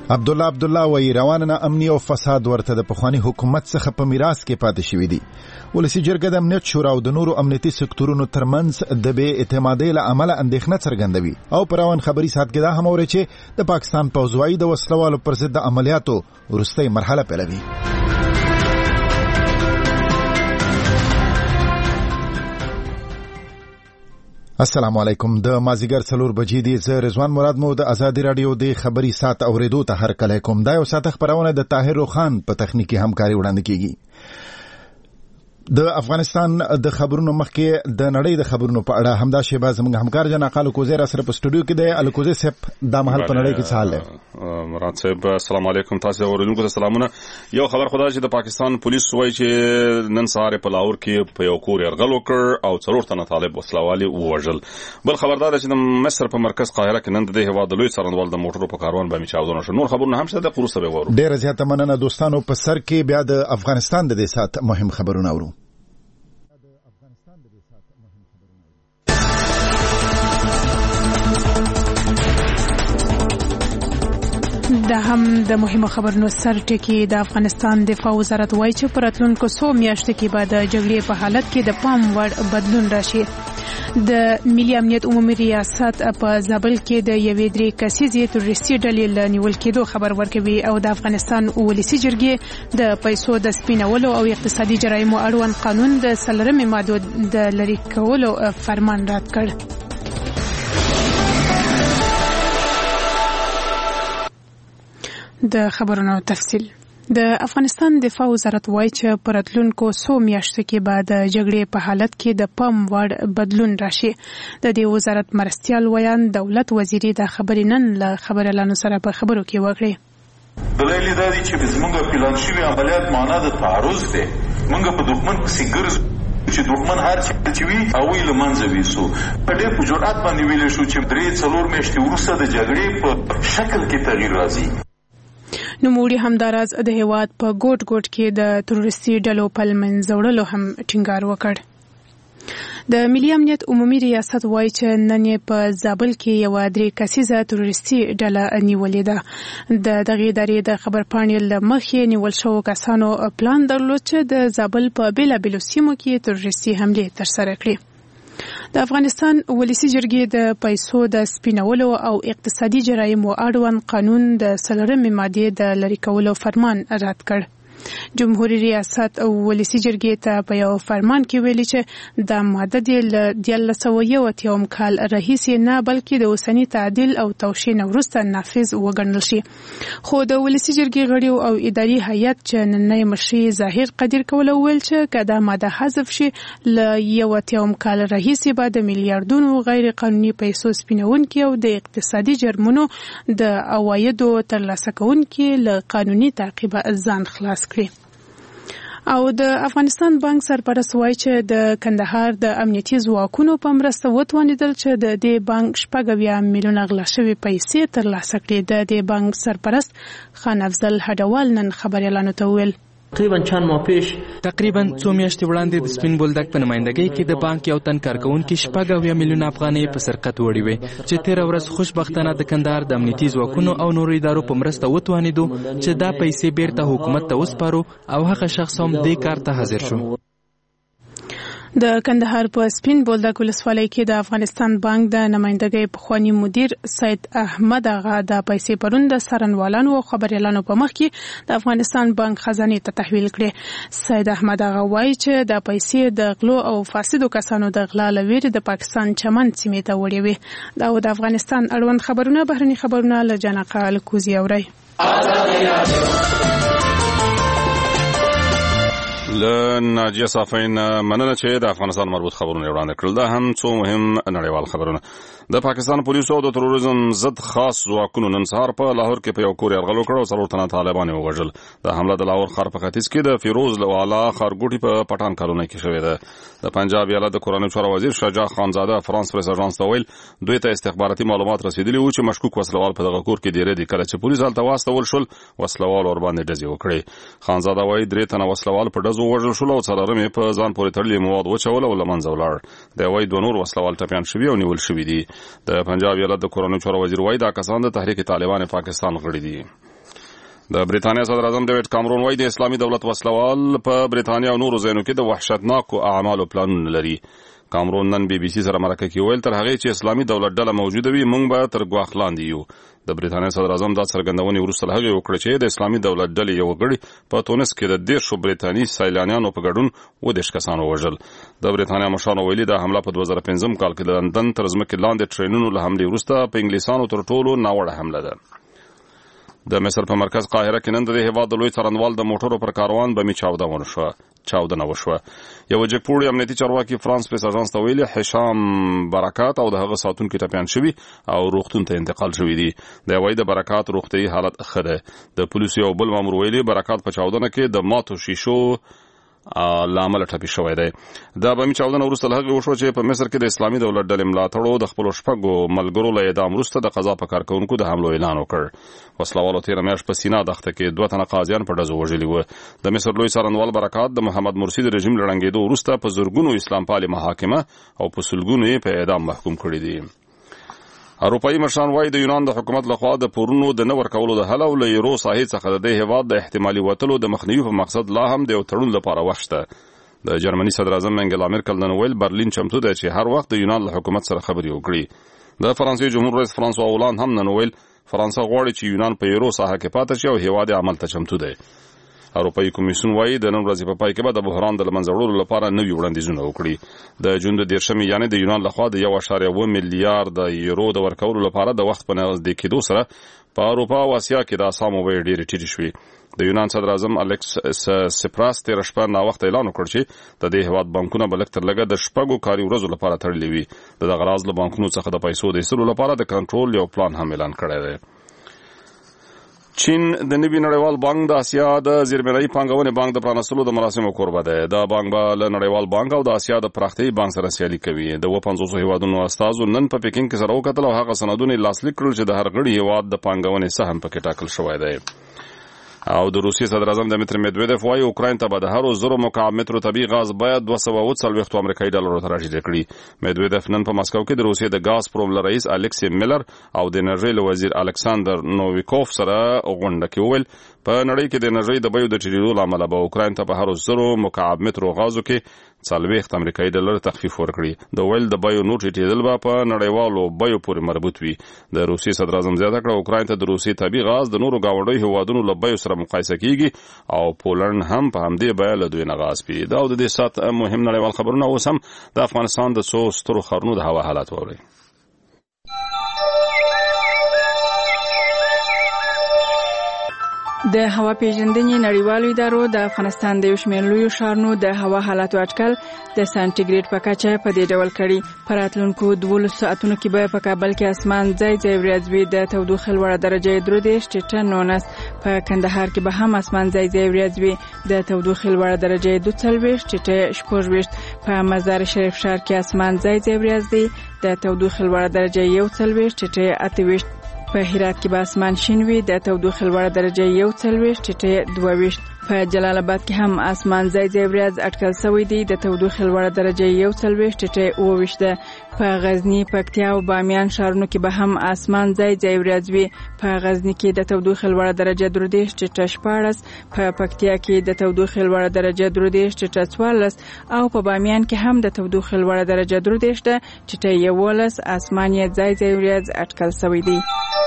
عبدالله وی روانه امنی او فساد ورته د پخوانی حکومت څخه په میراث کې پاتې شوی دی. ولسی جرګه د امنیت شورا او د نورو امنیتي سکتورونو ترمنځ د بې اعتمادۍ له امله اندېښنه څرګندوي او پر روان خبري سات کې دا هم اوري چې د پاکستان پوځوي د وسلوالو پر ضد عملیاتو وروستۍ مرحله پیلوي. السلام علیکم. د مازیګر 4 بجې دی. زه رضوان مراد مو د ازادي رادیو د خبري سات اوریدو ته هر کله کوم. دا یو ساته خبرونه د طاهر روخان په تخنیکی همکاري وړاندې کیږي. د افغانستان د خبرونو مخکې د نړۍ د خبرونو په اړه همدا شیبه زموږ همکار جنا قالو کوزه را سره په سټوډیو کې دی. الکوزه صاحب د محل په نړۍ کې څه حال دی؟ مراد صاحب السلام علیکم. تاسو اوریدونکو ته سلامونه. یو خبر خدای چې د پاکستان پولیس وایي چې نن سهار په لاهور کې په یو کور یرغل وکړ او 4 تنه طالب وسلوالي ووژل. بل خبردار چې د مصر په مرکز قاهره کې نن د هیواد لوی څارنوال د موټرو په کاروان باندې چاودنه شو. نور خبرونه هم شته د قروسه به ورو. ډیر زیاته مننه دوستانو. په سر کې بیا د افغانستان د سات مهم خبرونه اورو. دا هم د مهمو خبرونو سر ټکی. د افغانستان دفاع وزارت وایي چې په راتلونکو 100 میاشتو کې به د جګړې په حالت کې د پام وړ بدلون راشي. د ملي امنیت عمومي ریاست په زابل کې د یوې 3 کسیزې تروریستي ډلې له نیول کېدو خبر ورکوي او د افغانستان ولسی جرګې د پیسو د سپینولو او اقتصادي جرایمو اړوند قانون د 3 ماده د لری کولو فرمان رد کړ. د خبرونو تفصیل. د افغانستان دفاع وزارت وایي چې په راتلونکو 100 میاشتو کې به د جګړې په حالت کې د پام وړ بدلون راشي. د دې وزارت مرستیال ویان دولت وزیري د خبرې نن له خبريالانو سره په خبرو کې وکړي. دلایل دا دي چې زموږ پلان شوی عملیات معنا د تعرض دی. موږ په دښمن پسې ګرځو چې دښمن هر چې وی او ویل منځ ویسو په دې په جرأت باندې ویل شو چې 3-4 میاشتې وروسته د جګړې په شکل کې تغییر راځي. نوموړي همداراز د هیواد په ګوټ ګوټ کې د تروریستي ډلو په منځوړلو هم ټینګار وکړ. د ملي امنیت عمومي ریاست وایي چې نن په زابل کې یو 3 کسیزه تروریستي ډله نیولې ده. د دغه ادارې د خبرپاڼې له مخې نیول شوو کسانو پلان درلود چې د زابل په بیلابیلو سیمو کې تروریستي حملې ترسره کړي. د افغانستان ولسی جرګې د پیسو د سپینولو او اقتصادي جرایمو اړوند قانون د 3 ماده د لری کولو فرمان رد کړ. جمهوریت ریاست او ولسی جرګې ته په یو فرمان کې ویلي چې د ماده د 1991 کال راهیسې نه بلکې د اوسنی تعدیل او توشین وروسته نافذ وګڼل شي. خو د ولسی جرګې غړي او اداري هیئت چې نننۍ مشري ظاهر قدیر کول ویل چې کدا ماده حذف شي ل 91 کال راهیسې به د میلیارډونو غیر قانوني پیسو سپینونکي او د اقتصادي جرمونو د عوایدو ترلاسه کوونکي له قانوني تعقیب ځان خلاص کړي. او د افغانستان بانک سرپرست وایي چې د کندهار د امنیتي ځواکونو په مرسته وتوانیدل چې د دې بانک 80 میلیونه غلا شوی پیسې ترلاسه کړي. د دې بانک سرپرست خان افضل هډوال نن خبريالانو ته ویل تقریبا 2 میاشتې وړاندې د سپین بولدک په نمائندګۍ کې د بانک یو تن کارکونکي 80 میلیونه افغانۍ په سرقت وړي وي چې 13 ورځ خوشبختانه د کندهار د امنیتي ځواکونو او نورو ادارو په مرسته وتوانیدو چې دا پیسې بیرته حکومت ته وسپارو او هغه شخص هم دې کار ته حاضر شو. د کندهار په سپین بولدک ولسوالۍ کې د افغانستان بانک د نمائندګۍ پخوانی مدیر سید احمد آغا د پیسې پرون د څارنوالانو او خبريالانو په مخ کې د افغانستان بانک خزانه ته تحویل کړي. سید احمد آغا وایي چې د پیسې د غلو او فاسدو کسانو د غلا لویر د پاکستان چمن سیمې ته وړي وي. دا د افغانستان اړوند خبرونه بهرني خبرونه له جنقه الکوزي اوري. ناجیه صافین مننه چې د افغانستان مربوط خبرونه وړاندې کړل. دا هم څو مهم نړیوال خبرونه. د پاکستان پولیسو د تروریزم ضد خاص ځواکونو نن سهار په لاهور کې په یو کور یرغل وکړ او 4 تنه طالبان ووژل. د حمله د لاهور ښار په ختیځ کې د فیروز لوالا ښارګوټي په پټان کالونی کې شوې ده. د پنجاب ایالت د کورنۍ چارو وزیر شجاع خانزاده فرانس پریس اژانس ته ویل دوی ته استخباراتي معلومات رسیدلي وو چې مشکوک وسلوال په دغه کور کې ډیره دي. کله چې پولیس هلته واستول شول وسلوال ور باندې ډزې وکړې. خانزاده وایي 3 تنه وسلوال په ډزو وژل شول او 4 په ځان پورې تړلي مواد وچول او لمنځه ولاړ. د وایي 2 نور وسلوال ټپيان شوي او نیول شوي دي. د پنجاب ایالت د کورنۍ چارو وزیر وایي دا کسان د تحریک طالبان پاکستان غړي دي. د برېټانیا صدر اعظم ډیوډ کامرون وايي د اسلامي دولت وسلوال په برېټانیا او نورو ځایونو کې د وحشتناکو اعمالو پلانونه لري. کامرون نن بي بي سي سره مرکه کې ویل تر هغه چې اسلامي دولت ډله موجوده وي موږ به تر ګواښ لاندې یو. د برېټانیا صدر اعظم دا څرګندونې وروسته له هغې وکړه چې د اسلامي دولت ډلې یو غړي په تونس کې د 10 برېټاني سیلانیانو په ګډون 10 کسان ووژل. د برېټانیا مشرانو ویلي دا حمله په 2015 کال کې د لندن تر ځمکې لاندې ټرینونو له حملې وروسته په انګلیسانو تر ټولو ناوړه حمله ده. د مصر په مرکز قاهره کې نن د هیواد د لوی څارنوال د موټرو پر کاروان بمي چاودنه وشوه. یو جګپوړی امنیتي چارواکي فرانس پریس اژانس ته ویلي هشام برکات او د هغه ساتونکي ټپیان شوي او روغتون ته انتقال شوي دي. د وای د برکات روغتي حالت ښه ده. د پولیسو یو بل مامور ویلي برکات په چاودنه کې د ماتو شیشو لامل ټپي شوی دی. دا بمي چاودنه وروسته له هغې وشوه چې په مصر کې د اسلامي دولت ډلې ملاتړو د خپلو 6 ملګرو له اعدام وروسته د قضا په کارکوونکو د حملو اعلان وکړ. وسلوالو تېره میاشت په سینا دښته کې 2 تنه قاضیان په ډزو وژلي وو. د مصر لوی څارنوال برکات د محمد مرسي د رژیم له ړنګېدو وروسته په زرګونو اسلام پالې محاکمه او په سلګونو یې په اعدام محکوم کړي دي. اروپایي مشران وايي د یونان د حکومت لخوا د پورونو د نه ورکولو د حل او له یورو ساحې څخه د دې هیواد د احتمالي وتلو د مخنیوي په مقصد لا هم د یو تړون لپاره وخت شته. د جرمني صدر اعظم انګلا مېرکل نن ویل برلین چمتو دی چې هر وخت د یونان له حکومت سره خبرې وکړي. د فرانسې جمهور رئیس فرانسوا اولان هم نن ویل فرانسه غواړي چې یونان په یورو ساحه کې پاتې شي او هیواد عمل ته چمتو دی. اروپایي کمیسیون وايي د نن ورځې په پای کې به د بحران د له منځه وړلو لپاره نوي وړاندیزونه وکړي. د جون د 13 یعنې د یونان لخوا د 1.1 میلیارډ یورو د ورکولو لپاره د وخت په نږدې کېدو سره په اروپا او اسیا کې د اسامو بیې ډېرې ټیټې شوې. د یونان صدر اعظم الیکس سپراس تېره شپه ناوخته اعلان وکړ چې د دې هېواد بانکونه به لږ تر لږه د 6 کاري ورځو لپاره تړلي وي. د دغه راز له بانکونو څخه د پیسو د ایستلو لپاره د کنټرول یو پلان هم اعلان کړی دی. چین د نوي نړیوال بانک د اسیا د زیربنایي پانګونې بانک د پرانستلو د مراسمو کوربه دی. دا بانک به له نړیوال بانک او د اسیا د پراختیایي بانک سره سیالي کوي. د 50 هیوادونو استازو نن په پکین کې سره وکتل او هغه سندونه لاسلیک کړل چې د هر غړي هیواد د پانګونې سهم پکې ټاکل شوی دی. او د روسیې صدر اعظم دمیتر مدویدف وايي اوکراین ته به د هر 100 مکعب مترو طبیعي غاز باید 240 امریکایي ډالرو ته راټیټ کړي. مدویدف نن په مسکو کې د روسیې د غاز پروم رئیس الکسی میلر او د انرژۍ له وزیر الکساندر نوویکوف سره غونډه کې وویل په نړۍ کې د انرژۍ د بیو د ټیټېدو له امله به اوکراین ته په هر 100 مکعب مترو غازو کې 40 امریکایي ډالر تخفیف ورکړي. د ویل د بیو نور ټیټېدل به په نړیوالو بیو پورې مربوط وي. د روسیې صدر اعظم زیاته کړه اوکراین ته د روسیې طبیعي غاز د نورو ګاونډیو هیوادونو له بیو سره مقایسه کیږي او پولند هم په همدې بیه له دوی نه غاز پي. دا د دې سات مهم نړیوال خبرونه اوس هم د افغانستان د څو سترو ښارونو د هوا حالات واورئ. د هوا پیژندنې نړیوالو ادارو د افغانستان د یو شمېر لویو ښارونو د هوا حالاتو اټکل د سانټیګریډ په کچه په دې ډول کړي. په راتلونکو 12 ساعتونو کې به په کابل کې اسمان ځای ځای وریځ وي. د تودوخې لوړه درجه 13 19. په کندهار کې به هم اسمان ځای ځای وریځ وي. د تودوخې لوړه درجه 22 14. په مزار شریف ښار کې اسمان ځای ځای وریځ دی. د تودوخې لوړه درجه 21 په هرات کې به اسمان شین وي. د تودوخې لوړه درجه 21 په جلال آباد کې هم اسمان ځای ځای وریځ اټکل شوی دی. د تودوخې لوړه درجه 21 ده. په غزنی، پکتیا او بامیان ښارونو کې به هم اسمان ځای ځای وریځ وي. په غزنی کې د تودوخې لوړه درجه 13 په پکتیا کې د تودوخې لوړه درجه 13 او په بامیان کې هم د تودوخې لوړه درجه 13 اسمان یې ځای ځای وریځ اټکل شوی دی.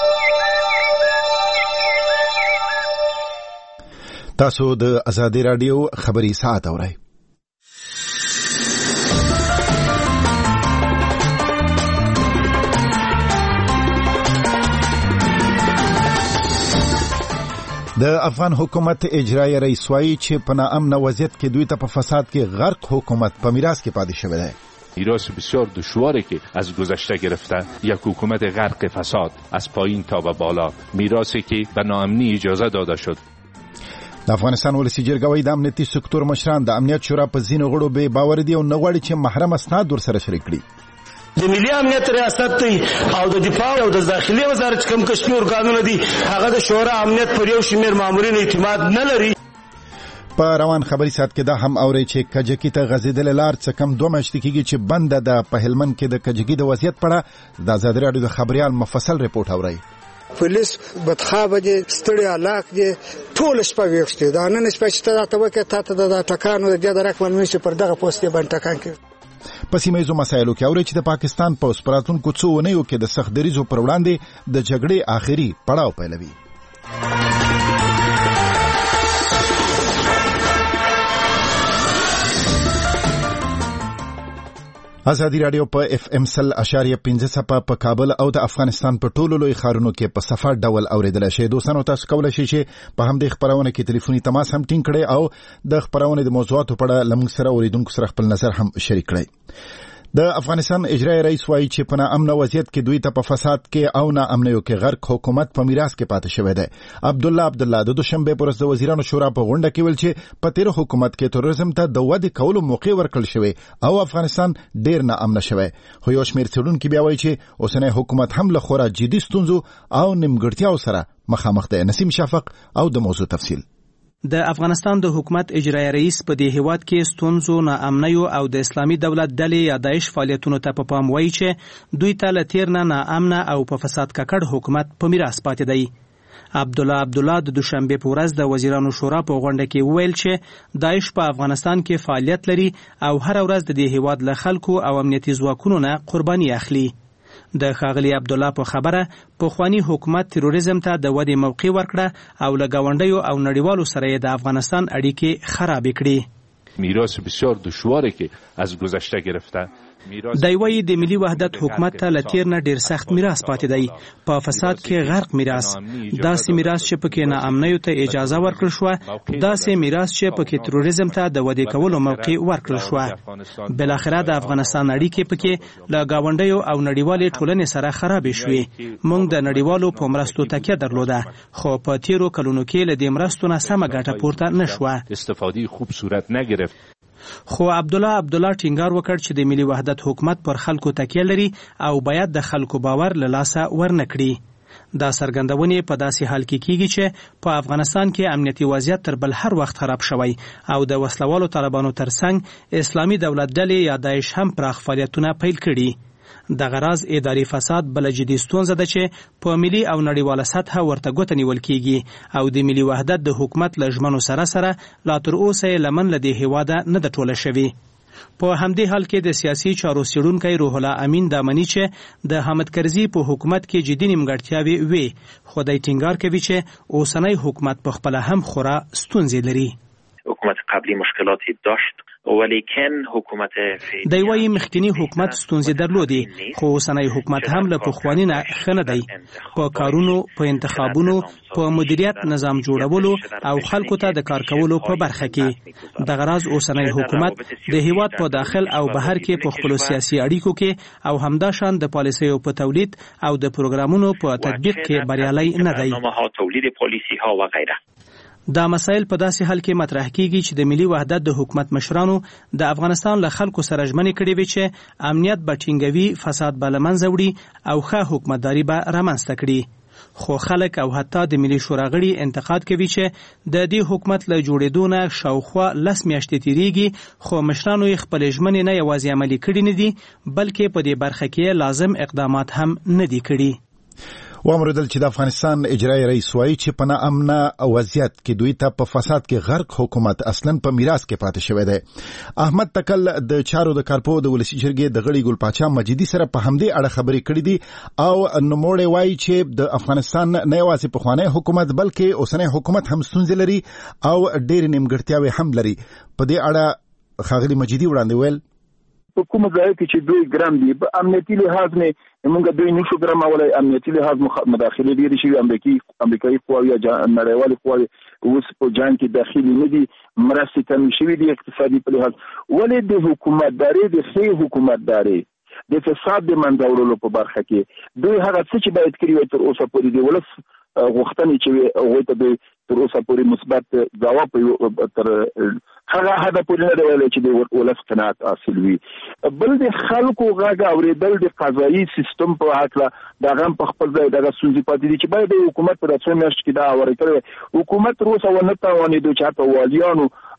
تاسو د ازادي رادیو خبري ساعت اورئ. د افغان حکومت اجرایی رئیس وايي چې په ناامن وضعیت کې دوی ته په فساد کې غرق حکومت په میراث کې پاتې شوی دی. میراث بسیار دشواری که از گذشته گرفتن، یک حکومت غرق فساد از پایین تا به بالا، میراثی که به ناامنی اجازه داده شد. د افغانستان ولسی جرګه وايي د امنیتي سکتور مشران د امنیت شورا په ځینو غړو به باور دي او نه غواړي چې محرم اسناد ورسره شریک کړي. د ملي امنیت ریاست دی او د دفاع او د داخلي وزارت کوم کشمي ارګانونه دي هغه د شورا امنیت پر یو شمېر مامورین اعتماد نه لري. په روان خبري سات کې دا هم اوري چې کجکی ته غزیدل لار څه کم 2 میاشتې کېږي چې بنده د په هلمند کې د کجکی د وضعیت په اړه د ازادي رادیو د خبريال مفصل ریپورت اوري. پولیس بدخوابه دي ستړي علاق دي ټول شپه ویښ دي دا نن شپه چې ته وکړه ته د ټکانو د رقم نشي پر دغه پوسټ باندې ټکان کوي. په سیمه‌ییزو مسایلو کې اوري چې د پاکستان په سپراتونکو څو ونیو کې د سخت دریزو پر وړاندې د جګړې آخري پړاو پیلوي. ازادي رادیو په FM 100.5 په کابل او د افغانستان په ټولو لوی ښارونو کې په صفه ډول اوریدل شي. دوستانو تاسو کولای شئ چې په همدې خبرونه کې ټلیفوني تماس هم ټینګ کړئ او د خبرونه د موضوعاتو په اړه لمونږ سره اوریدونکو سره خپل نظر هم شریک کړئ. د افغانستان اجرایی رئیس وایي چې په ناامن وضعیت کې دوی ته په فساد کې او ناامنیو کې غرق حکومت په میراث کې پاتې شوی دی. عبدالله د دوشنبه پر ورځ د وزیرانو شورا په غونډه کې ویل چې په تیر حکومت کې تروریزم ته د ودې کولو موقع ورکړل شوی او افغانستان ډیر ناامن شوی. خو یو شمېر څېړونکي بیا وایي چې اوسنی حکومت هم له خورا جدي ستونزو او نیمګړتیاو سره مخامخ دی. نسیم شفق او د موضوع تفصیل. د افغانستان د حکومت اجرایی رئیس په دې هیواد کې ستونزو ناامنیو او د اسلامي دولت ډلې یا داعش فعالیتونو ته په پام وایي چې دوی ته له تیر نه ناامنه او په فساد ککړ حکومت په میراث پاتې دی. عبدالله د دوشنبه په ورځ د وزیرانو شورا په غونډه کې وویل چې داعش په افغانستان کې فعالیت لري او هر ورځ د دې هیواد له خلکو او امنیتي ځواکونو نه قرباني اخلي. د ښاغلي عبدالله په خبره پخوانی حکومت تروریزم ته د ودې موقع ورکړه او له ګاونډیو او نړیوالو سره د افغانستان اړیکې خراب کړې. میراث بسیار دشواری که از گذشته گرفته. دی وایي د ملي وحدت حکومت ته له تیر نه ډیر سخت میراث پاتې دی. په فساد کې غرق میراث، داسې میراث چې پکې ناامنیو ته اجازه ورکړل شوه، داسې میراث چې پکې تروریزم ته د ودې کولو موقع ورکړل شوه. بلاخره د افغانستان اړیکې پکې له ګاونډیو او نړیوالې ټولنې سره خرابې شوې. موږ د نړیوالو په مرستو تکیه درلوده، خو په تیرو کلونو کې له دې مرستو نه سمه ګټه پورته نه شوه. استفاده خوب صورت نگرفت. خو عبدالله ټینګار وکړ چې د ملي وحدت حکومت پر خلکو تکیه لري او باید د خلکو باور له لاسه ورنکړي. دا څرګندونې په داسې حال کې کیږي چې په افغانستان کې امنیتي وضعیت تر بل هر وخت خراب شوی او د وسلوالو طالبانو ترڅنګ اسلامي دولت ډلې یا داعش هم پراخ فعالیتونه پیل کړي. دغه راز اداري فساد بل جدي ستونزه ده چې په ملي او نړیواله سطحه ورته ګوته نیول کیږي او د ملي وحدت د حکومت له ژمنو سره لا تر اوسه لمن له دې هیواده نه ده ټوله شوې. په همدې حال کې د سیاسي چارو څېړونکی روح الله امین دا مني چې د حامد کرزي په حکومت کې جدي نیمګړتیاوې وې، خو دی ټینګار کوي چې اوسنی حکومت په خپله هم خورا ستونزې لري. حکومت قبلی مشکلاتی داشت ولیکن حکومت دی وایي مخکینی حکومت ستونزې درلودې، خو اوسنی حکومت هم له پخواني نه ښه نه دی. په کارونو، په انتخابونو، په مدیریت نظام جوړولو او خلکو ته د کار کولو په برخه کې. دغه راز اوسنی حکومت د هیواد په داخل او بهر کې په خپلو سیاسي اړیکو کې او همداشان د پالیسیو په تولید او د پروګرامونو په تطبیق کې بریالی نه دی. دا مسایل په داسې حال کې مطرح کیږي چې د ملي وحدت د حکومت مشرانو د افغانستان له خلکو سره ژمنې کړې وي چې امنیت به ټینګوي، فساد به له منځه وړي او ښه حکومتداري به رامنځته کړي. خو خلک او حتی د ملي شورا غړي انتقاد کوي چې د دې حکومت له جوړېدو نه شاوخوا 10 میاشتې تیریږي، خو مشرانو یې خپلې ژمنې نه یوازې عملي کړي نه دي بلکې په دې برخه کې لازم اقدامات هم نه دي کړي. وامردل چې د افغانستان اجرایی رئیس وایي چې په ناامنه وضعیت کې دوی ته په فساد کې غرق حکومت اصلاً په میراث کې پاتې شوی دی. احمد تکل د چارو د کارپو د ولسی جرګې د غړي ګل پاچا مجیدي سره په همدې اړه خبرې کړې دي او نوموړی وایي چې د افغانستان نه یوازې پخوانی حکومت بلکې اوسنی حکومت هم ستونزې لري او ډېرې نیمګړتیاوې هم لري. په دې اړه ښاغلي مجیدي وړاندې ویل په کومه ځای کې چې دوی ګرام دي په امنیتي لحاظ نه موږ دوی نشو ګرامولای. امنیتي لحاظ مداخله ډېرې شوي، امریکایي قواوې یا نړیوالې قواوې اوس په جنګ کې داخلي نه دي، مرستې کمې شوي دي اقتصادي په لحاظ. ولې د حکومتداري د ښې حکومتداري د فساد د منځه وړلو په برخه کې دوی هغه څه چې باید کړي وي تر اوسه پورې د ولس غوښتنې چې هغوی ته دوی تر اوسه پورې مثبت ځواب تر هغه حده پورې نه دی ویلی چې د ولس قناعت حاصل وي. بل د خلکو غږ اورېدل د قضایي سیستم په هکله د هغه هم په خپل ځای دغه ستونزې پاتې دي چې باید د حکومت په دا څو میاشتو کې دا هواری کړی وی. حکومت تر اوسه ونه توانېدو چې حتی والیانو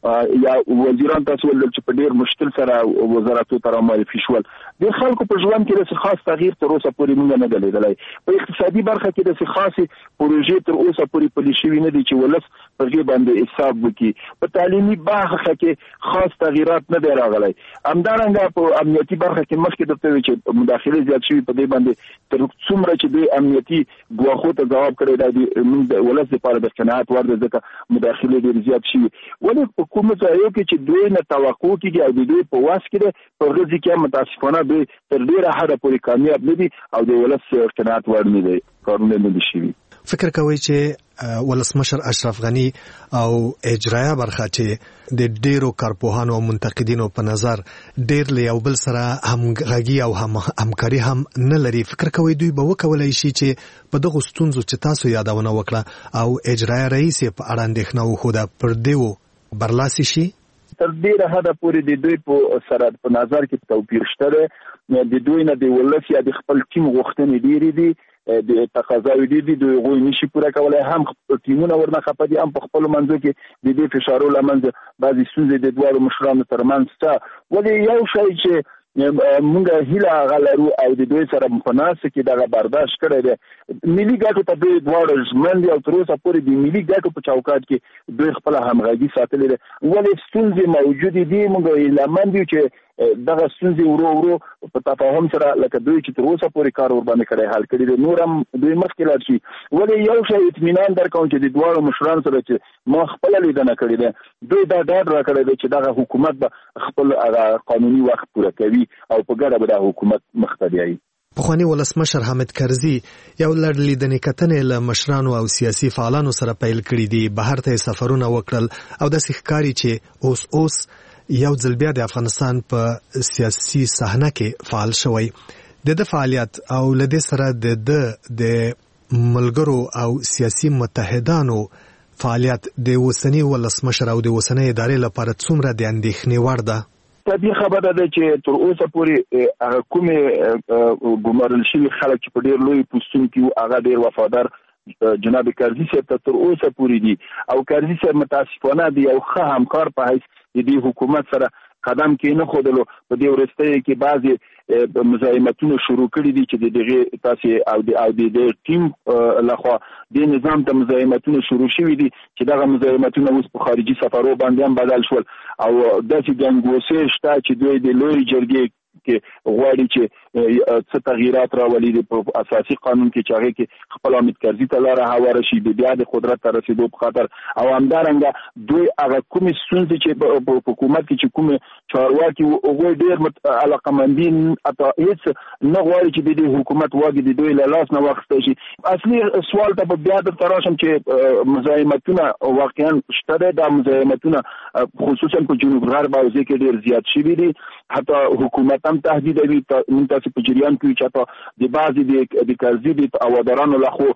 یا وزیران تاسو ول چې په ډیر مشکل سره وزارتو ته معرفي شول د خلکو په ژوند کې د خاص تغییر تر اوسه پورې موږ نه لیدلی په اقتصادي برخه کې د خاصه پروژې تر اوسه پورې پلي شوی نه دي چې ولس په دې باندې حساب وکړي په تعلیمي برخه کې خاص تغییرات نه دی راغلی همدارنګه په امنیتي برخه کې مخکې د توې چې مداخله زیات شوی په دې باندې تر څومره چې د امنیتي ګواښو ته جواب کړی دی موږ ولس لپاره د قناعت وړ ده ځکه مداخله ډېر زیات شوی ولې په کومه ځای کې چې دوی نه توقع کیږي او د دوی په واس کې په غږی کې متاسفانه به تر ډیره حد پورې کامیاب نه دي او د ولس قناعت وړ نه دي کارونه نه دي شوی فکر کوي چې ولسمشر اشرف غنی او اجرایه برخه چې د ډیرو کارپوهانو او منتقدینو په نظر ډیر له یو بل سره همغږي او همکاري هم نه لري فکر کوي دوی به وکولای شي چې په دغه ستونزو چې تاسو یادونه وکړه او اجرایه رئیس په اړه اندېښنه وښوده پر دیو برلاسي شي تر ډیره حد پورې د دوی په سره په نظر کې توپیر شته د دوی نه د ولس یا د خپل ټیم غوښتنې ډیرې دي د تقاضاوي دي دوی غوښتنې نشي پوره کولای هم ټیمونه ورنه خپدي هم په خپل منځو کې د دې فشارو لمنځه بعضي ستونزې د دوه مشرانو ترمنځ څه ولې یو شی چې مونږ هیله غلرو او د دوی سره په ناس کې دغه برداشت کړی دی ملي ګټو ته دوی دواړه ژمن دي او تر اوسه پورې د ملي ګټو په چوکاټ کې دوی خپل همغږي ساتلې ده ولې ستونزې موجودې دي مونږ هیلهمند یو چې دغه ستونزې ورو په تفاهم سره لکه دوی چې تر اوسه پورې کار ور باندې کړی حل کړي دي نور هم دوی مخکې لاړ شي ولې یو شی اطمینان درکوم چې د دواړو مشرانو سره چې ما خپل لیدنه کړې ده دوی دا ډاډ راکړی دی چې دغه حکومت به خپل قانوني وخت پوره کوي او په ګډه به د حکومت مخ ته بیایي پخوانی ولسمشر حامد کرزي یو لړ لیدنې کتنې له مشرانو او سیاسي فعالانو سره پیل کړي دي بهر ته سفرونه وکړل او د ښکاری چې اوس یو ځل بیا د افغانستان په سیاسي صحنه کې فعال شوی د فعالیت او لدې سره د ملګرو او سیاسي متحدانو فعالیت د وسنی ولسمشر او د وسنی ادارې لپاره څومره د اندېښنې وړ ده طبیعي خبره ده چې تر اوسه پورې هغه کومې ګمارل شوي خلک چې په ډېر لوی پوستون کې هغه ډېر وفادار جناب کرزي صاحب ته تر اوسه پورې دي او کرزي صاحب متاسفانه دی یو ښه همکار په حیث د دې حکومت سره قدم کې نه خودلو په دې ورستۍ کې بعضي مزاحمتونه شروع کړي دي چې د دغه تاسو او د ټیم لخوا د نظام ته مزاحمتونه شروع شوي دي چې دغه مزاحمتونه اوس په خارجي سفرو باندې هم بدل شول او داسې ګنګوسې شته چې دوی د لوی جرګې کې غواړي چې څه تغییرات راولي په اساسي قانون کې چې هغه کې خپل حامد کرزي ته لاره هواره شي د بیا د قدرت ته رسیدو په خاطر او همدارنګه دوی هغه کومې ستونزې چې په حکومت کې چې کومې چارواکي هغوی ډېر علاقمندي اته هیڅ نه غواړي چې د دې حکومت واګي د دوی له لاس نه واخیستی شي اصلي سوال ته بیا درته راشم چې مزاحمتونه واقعا شته دی دا مزاحمتونه خصوصا په جنوب غرب حوزې کې ډېر زیات شوي دي حتی حکومت هم تهدیدوي موږ تاسو په جریان کې چې د بعضې د کرزي د هوادارانو لخوا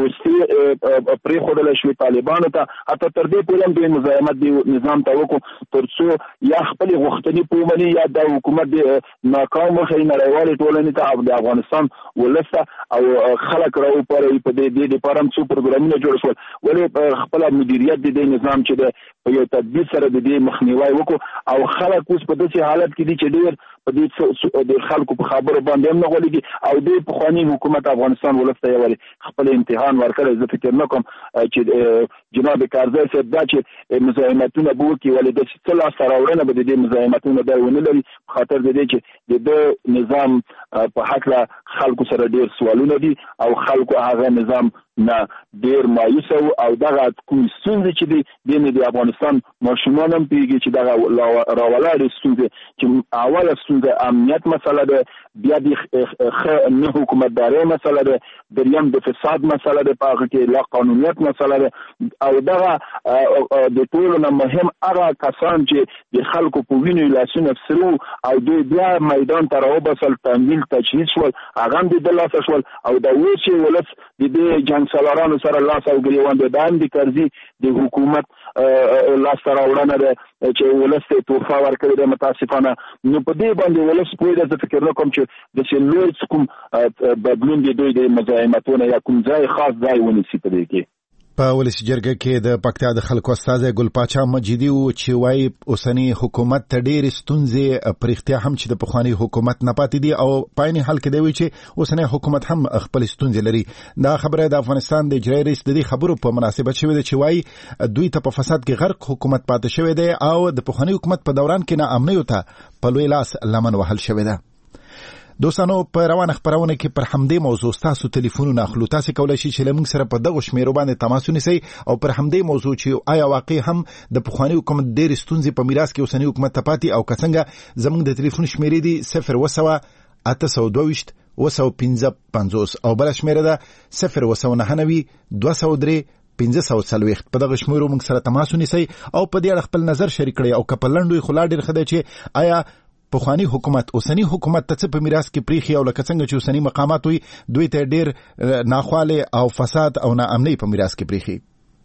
پروستې پرېښودل شوې طالبانو ته حتی تر دې پورې هم دوی مزاحمت د نظام ته وکړو تر څو یا خپلې غوښتنې پومني یا د حکومت د ناکام وښیي نړیوالې ټولنې ته او د افغانستان ولس ته او خلک راوپاروي په دې دپاره هم څو پروګرامونه جوړ شول ولې خپله مدیریت د دې نظام چې دی په یو تدبیر سره د دې مخنیوی وکړو او خلک اوس په داسې حالت کې دي چې ډېر په دې د خلکو په خبرو باندې هم نه غولېږي او د پخواني حکومت افغانستان ولس ته یې خپل امتحان ورکړی زه فکر نه کوم چې جناب کرزي صاحب دا چې مزاحمتونه به وکړي ولې داسې څه لاسته راوړنه به د دې مزاحمتونو دی ونه لري په خاطر د دې چې د ده نظام په هکله خلکو سره ډېر سوالونه دي او خلکو هغه نظام نه ډېر مایوسه او دغه کوم ستونزې چې دي د افغانستان ماشومان هم پوهېږي چې دغه راولاړې ستونزې چې اوله ستونزه امنیت مسله ده بیا د ښه نه حکومتدارۍ مسله ده دریم د فساد مسله ده په هغه کې لا قانونیت مسله ده او دغه د ټولو نه مهم هغه کسان چې د خلکو په وینو لاسونه سرو او دوی بیا میدان ته راوباسل تمویل تجهیز شول هغه هم د ده لاسه شول او د اوس چې ولس د دې جنګسالارانو سره لاس او ګریوان دی دا هم د کرزي د حکومت لاسته راوړنه ده چې ولس ته تحفه ورکړې ده متاسفانه نو په دې باندې ولس پوهېده زه فکر نه کوم چې داسې لوی کوم بدلون د دوی د مزاحمتونه یا کوم ځای خاص ځای ونیسي په دې کې په ولسی جرګه کې د پکتیا د خلکو استاد ګل پاچا مجیدی او چې وايي اوسنی حکومت ته ډېر ستونزې پرختیا هم چې د پخوانی حکومت نه پاتې دي او پایني حل کې دی چې اوسنی حکومت هم خپل ستونزې لري. دا خبره د افغانستان د اجرایي رئیس د دې خبرو په مناسبت شوې ده چې وايي دوی ته په فساد کې غرق حکومت پاتې شوی دی او د پخوانی حکومت په دوران کې نه امنیت ته په لوی لاس لمن وهل شوی ده. دوستانو په روانه خبرونه کې پر همدې موضوع تاسو ټلیفونونه اخلو. تاسو کولای شئ چې لمونږ سره په دغه شمیرو باندې تماس ونیسئ او پر همدې موضوع چې آیا واقعي هم د پخوانی حکومت ډېر ستونزې په میراث کې اوسنی حکومت ته پاتې او څنګه زموږ د ټلیفون شمیرې دي 0 822 او بل شمیره ده 0 203 1540. په دغه شمیرو موږ سره تماس ونیسئ او په دې اړه خپل نظر شریک کړئ او کپلندوی خلا ډېر خدای چې آیا پخوانی حکومت اوسنی حکومت ته په میراث کې پریخي او لکه څنګه چې اوسنی مقامات وي دوی ته ډېر ناخواله او فساد او ناامنۍ په میراث کې پریخي.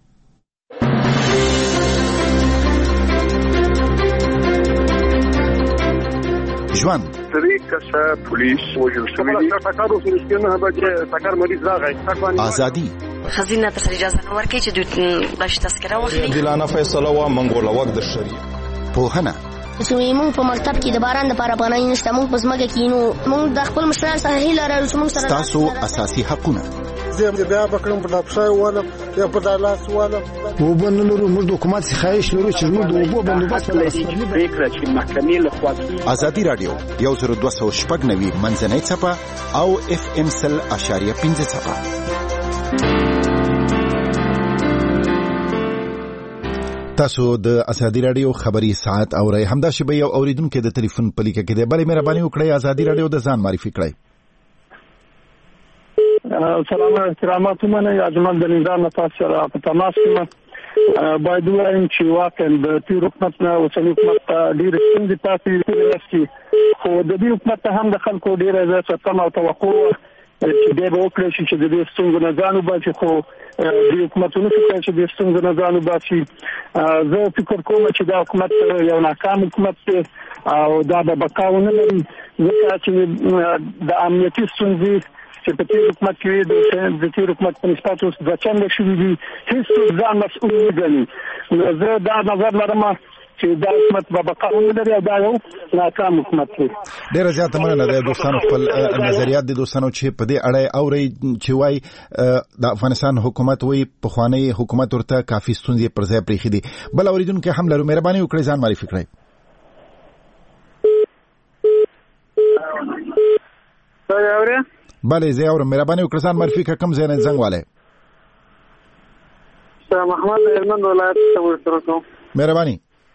ژوند طریقه پولیس وجود شوی تکارو سنسکنه به تکار مریض راغی ازادي خزینه ته اجازه نه ورکړي چې دوی باش تذکره واخلي دلانه فیصله وا منګول وخت د شریعه پوهنه موږ په مکتب کې د باران لپاره پناه نشته. موږ په ځمکه کې نو موږ د خپل مشرانو څخه هیله لرو چې موږ سره تاسو اساسي حقونه زه بیا بکرم په لاپشای والا یا په دالاس والا وبنلو موږ د حکومت خواهش لرو چې موږ د وبو بندوبست لپاره فکر چې محکمې له خوا ازادي رادیو 10290 منځنۍ چپه او FM 100.5 چپه. تاسو د ازادي رادیو خبري ساعت اورئ. همدا شی به یو اوریدونکو د ټلیفون په لیکه کې دی. بلې مهرباني وکړئ ازادي رادیو د ځان معرفي کړئ. سلام احترامات منه اجمل د نظام تاسو سره په تماس کې باید وایم چې واقعا د تیر حکومت نه اوسنی حکومت ډېر ستونزې پاتې دي خو د دې حکومت ته هم د خلکو ډېره زیاته تمه او توقع چې دې به وکړي چې د دې ستونزو نه ځان وباسي خو د حکومتونو څخه چې د ستونزو نه ځان وباسي زه فکر کوم چې دا حکومت یو ناکام حکومت دی او دا به بقا ونه لري ځکه چې د امنیتي ستونزې چې په تیر حکومت کې د تیر حکومت په نسبت اوس د چنده شوي دي هیڅ ځان مسؤل نه ګڼي. زه دا نظر لرم چې دا حکومت به بقا ونه لري او دا یو ناکام حکومت دی. ډېره زیاته مننه د دوستانو خپل نظریات د دوستانو چې په دې اړه اوري چې وايي د افغانستان حکومت وایي پخوانی حکومت ورته کافي ستونزې پر ځای پرېښي دي. بل اوریدونکو هم لرو مهرباني وکړئ ځان معرفي کړئ. بله زه اورم مهرباني وکړئ ځان معرفي کړئ کوم ځای نه زنګ والئ. محمد هلمند ولایت څخه ورسره مهرباني.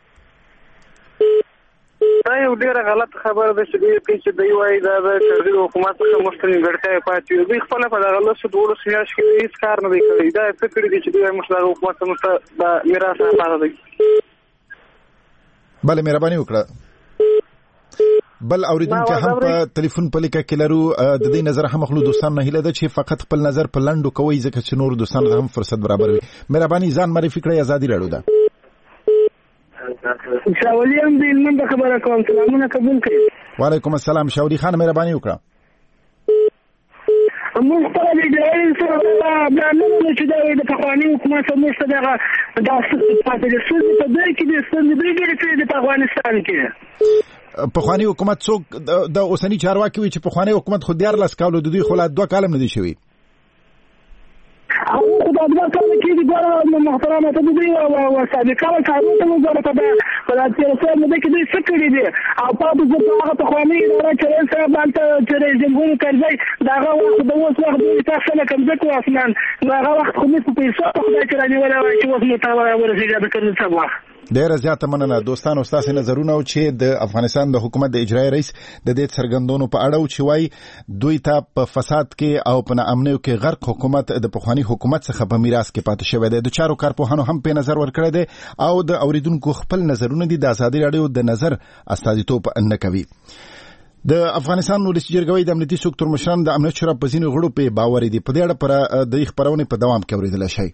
دا یو ډیره غلط خبره ده چې دوی وایي دا د کرزي حکومت څخه مخکې ګټه پاتې دوی خپل په دغه لسو دوه سیاست کې هیڅ کار نه دی کړی. دا فکر دي چې دوی مشران حکومت ته د میراث نه پاتې دي. بله مهرباني وکړه. بل اوریدونکو هم په ټلیفون په لیکه کې لرو د دې نظر هم خلک دوستان نه هیله ده چې فقط خپل نظر په لندو کوي ځکه چې نور دوستان هم فرصت برابر وي. مهرباني ځان معرفي کړئ ازادي رادیو ده. شاولي هم دې نن خبره کوم سلامونه قبول کړئ. وعلیکم السلام شاولي خان مهرباني وکړه. موږ په دې ډول سره دا نه چې دا د پخوانی حکومت موږ ته دا پاتې شو په دې کې د ستنې د افغانستان کې پخوانی حکومت څوک د اوسنی چارواکي وي چې پخوانی حکومت خو 14 کال د دوی خو لا 2 کال نه دي شوی. او دا د کار کې دي ګور محترمه ته دي او سابقه کارونه ته وزارت ته په دې سره مده کې دي سکړي دي او په دې ځای ته پخوانی اداره چې سره باندې چې جمهور کرځي داغه وخت د اوس وخت د تاسو نه کوم ځکه اسمان داغه وخت خو نه په پیسو په خدای چې راځي ولا چې اوس نو تا ورسېږي د کړل څه وخت. ډېر زیاته مننه دوستانو تاسو نظرونه چې د افغانستان د حکومت د اجرایي رئیس د دې څرګندونو په اړه چې وايي دوی ته په فساد کې او په ناامنیو کې غرق حکومت د پخوانی حکومت څخه په میراث کې پاتې شوی دی. د چارو کارپوهانو هم په نظر ورکړی دی او د اوریدونکو خپل نظرونه دي د ازادي رادیو د نظر استازیتوب نه کوي. د افغانستان ولسی جرګه د امنیتي سکتور مشران د امنیت شورا په ځینو غړو په باور دي. په دې اړه پر د خبرونه په دوام کې اوریدل شي.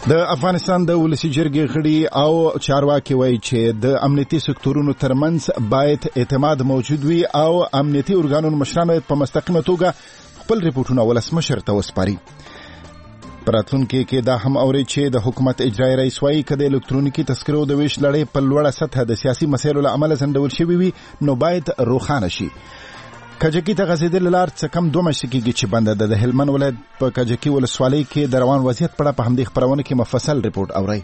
د افغانستان د ولسی جرګې غړي او چارواکي وایي چې د امنیتي سکتورونو ترمنځ باید اعتماد موجود وي او امنیتي ارګانونو مشران باید په مستقیمه توګه خپل ریپورتونه ولسمشر ته وسپاري. پراتلونکو کې دا هم اوري چې د حکومت اجرایي رئیس وایي چې د الکترونیکي تذکرو د ویش لړۍ په لوړه سطح د سیاسي مسایلو له امله ځنډول شوی وي نو باید روښانه شي. کجکی ته غځېدل لار څه کم 2 میاشتې کېږي چې بنده ده. د هلمند ولایت په کجکی ولسوالۍ کې د روان وضعیت په اړه په همدې خپرونه کې مفصل ریپورت اورئ.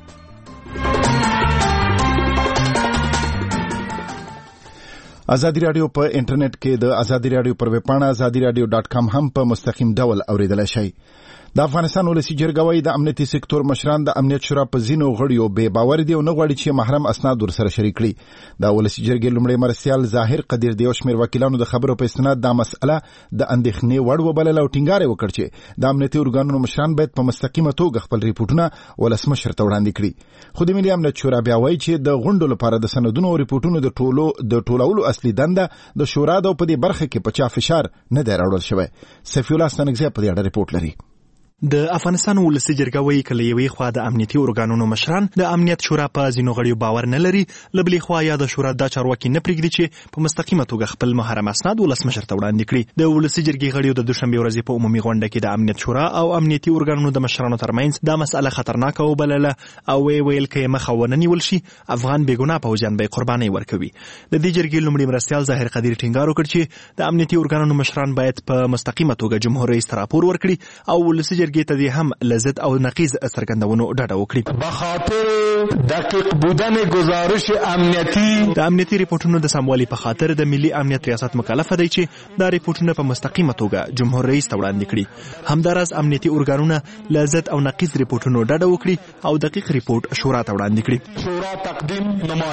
ازادي رادیو په انټرنیټ کې د ازادي رادیو پر ویب پاڼه azadiradio.com هم په مستقیم ډول اوریدلای شئ. د افغانستان ولسی جرګه وايي د امنیتي سکتور مشران د امنیت شورا په ځینو غړیو بې باور دي او نه غواړي چې محرم اسناد ورسره شریک کړي. د ولسی جرګې لومړی مرستیال ظاهر قدیر د یو شمېر وکیلانو د خبرو په استناد دا مسأله د اندېښنې وړ وبلله او ټینګار یې وکړ چې د امنیتي ارګانونو مشران باید په مستقیمه توګه خپل ریپورتونه ولسمشر ته وړاندې کړي. خو د ملي امنیت شورا بیا وايي چې د غونډو لپاره د سندونو او ریپورتونو د ټولولو اصلي دنده د شورا د په دې برخه کې په چا فشار نه دی راوړل شوی. سفی الله ستانکزی په دې اړه ریپورت لري. د افغانستان ولسی جرګه وایي کله یوې خوا د امنیتي ارګانونو مشران د امنیت شورا په ځینو غړیو باور نه لري، لبلې خوا یا د شورا د چارواکي نه پرېږدي چې په مستقیمه توګه خپل محرم اسناد ولسمشر ته وړاندې کړي. د ولسی جرګې غړیو د دوشنبه ورځې په عمومي غونډه کې د امنیت شورا او امنیتي ارګانونو د مشرانو ترمنځ دا مسأله خطرناکه وبلله او ویل کې مخه ونه نیول شي افغان بېګناه پوځیان به قرباني ورکوي. د دې جرګې لومړي مرستیال ظاهر قدیر ټینګار وکړ چې د امنیتي ارګانونو مشران باید په مستقیمه توګه جمهور رئیس ته راپور ورکړي او ولسی جرګې ته هم لذت او نقیض څرګندونو ډاډه وکړي. به خاطر دقیق بودن گزارش امنیتی د امنیتي ریپورتونو د سموالي په خاطر د ملي امنیت ریاست مکلف دی چې دا ریپورتونه په مستقیمه توګه جمهور رئیس ته وړاندې کړي. همداراز امنیتي ارګانونه لذت او نقیض ریپورتونو ډاډه وکړي او دقیق ریپورت شورا ته وړاندې کړي. شورا تقدیم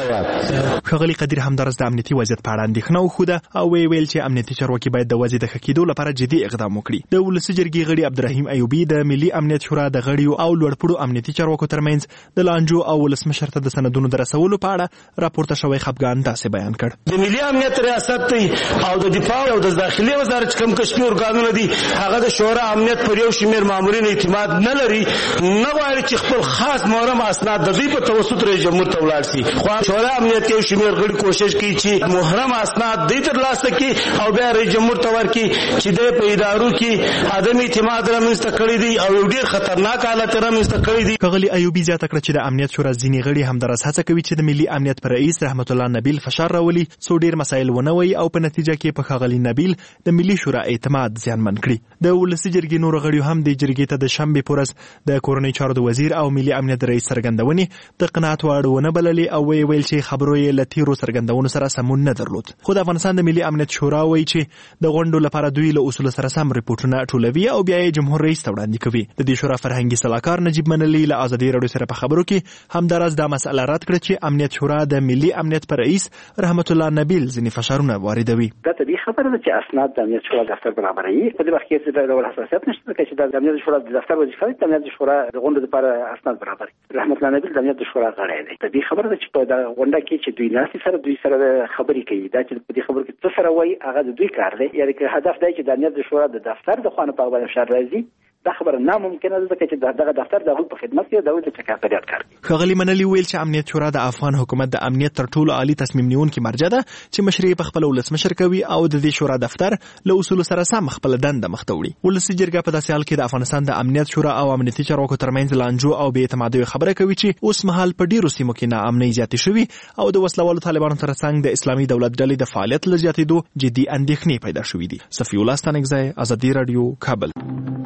نماید. ښاغلي قدیر همداراز د امنیتي وضعیت په اړه اندېښنه وښوده او ویل چې امنیتي چارواکي باید د وضعیت د ښه کېدو لپاره جدي اقدام وکړي. د ولسی جرګې غړي عبدالرحیم ایوبي د ملي امنیت شورا د غړیو او لوړپوړو امنیتي چارواکو ترمنځ د لانجو او ولسمشر ته د سندونو د رسولو په اړه راپورته شوی خپګان داسې بیان کړ. د ملي امنیت ریاست او د دفاع او د داخلي وزارت کوم کشمیر ارګانونه دي هغه د شورا امنیت پر یو شمېر مامورین اعتماد نه لري، نه غواړي چې خپل خاص محرم اسناد د دوی په توسط رئیس جمهور ته ولاړ شي. خو شورا امنیت یو شمېر غړي کوشش کوي چې محرم اسناد دوی ترلاسه کړي او بیا رئیس جمهور ته ورکړي چې د په ادارو کې عدم اعتماد رامنځته کړی دی او ډېر خطرناک حالت رامنځته کړی دی. ښاغلي ایوبي زیاته کړه چې د امنیت شورا ځینې غړي همداراز هڅه کوي چې د ملي امنیت پر رئیس رحمت الله نبیل فشار راولي څو ډېر مسایل ونه وایي او په نتیجه کې په ښاغلي نبیل د ملي شورا اعتماد زیانمن کړي. د ولسی جرګې نورو غړیو هم د جرګې ته د شنبې په ورځ د کورنۍ چارو د وزیر او ملي امنیت رئیس څرګندونې د قناعت وړ ونه بللې او ویل چې خبرو یې له تیرو څرګندونو سره سمون نه درلود. خو د افغانستان د ملي امنیت شورا وایي چې د غونډو لپاره دوی له اصولو سره سم ریپورټونه ټولوي او بیا یې جمهور رئیس ته وړاندې کوي. د دې شورا فرهنګي سلاکار نجیب منلي له ازادي رادیو سره په خبرو کې همداراز دا مسأله رد کړه چې امنیت شورا د ملي امنیت پر رئیس رحمت الله نبیل ځینې فشارونه واردوي. دا طبیعي خبره ده چې اسناد د امنیت شورا دفتر برابروي. په دې وخت کې د ډول حساسیت نشته چې د امنیت شورا د دفتر وظیفه ده. د امنیت شورا د غونډو لپاره اسناد برابر. رحمت الله نبیل د امنیت شورا غړی دی. طبیعي خبره ده چې په دا غونډه کې چې دوی ناسي سره دوی سره خبرې کوي. دا چې په دې خبرو کې څه سره وایي هغه د دوی کار دی. یعنی که هدف دی چې د امنیت شورا د دفتر د خوانه په باندې فشار راځي دا خبره ناممکنه ده چې دغه دفتر د هغوی په خدمت کې د تکافریت کار کوي. ښاغلي منلي ویل چې امنیت شورا د افغان حکومت د امنیت تر ټولو عالی تصمیم نیونکي مرجع ده چې مشري په خپل ولسمشر کوي او د دې شورا دفتر له اصولو سره سم خپل دنده مخ ته وړي. ولسی جرګه په داسې حال کې د افغانستان د امنیت شورا او امنیتي چارواکو ترمنځ لانجو او بې اعتمادۍ خبره کوي چې اوس مهال په ډیرو سیمو کې ناامنۍ زیاتې شوي او د وسلوالو طالبانو ترڅنګ د اسلامي دولت ډلې د فعالیت له زیاتېدو جدي اندېښنې پیدا شوې دي. صفی الله ستانکزی، ازادي رادیو، کابل.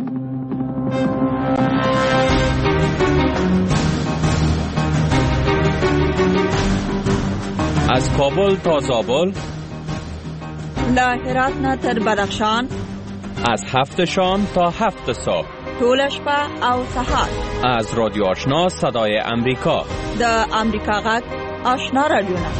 از کابل تا زابل، له هرات نه تر بدخشان، از 7 شام تا 7 صبح، ټول شپه او سهار. از رادیو آشنا صدای امریکا، د امریکا غږ آشنا رادیو.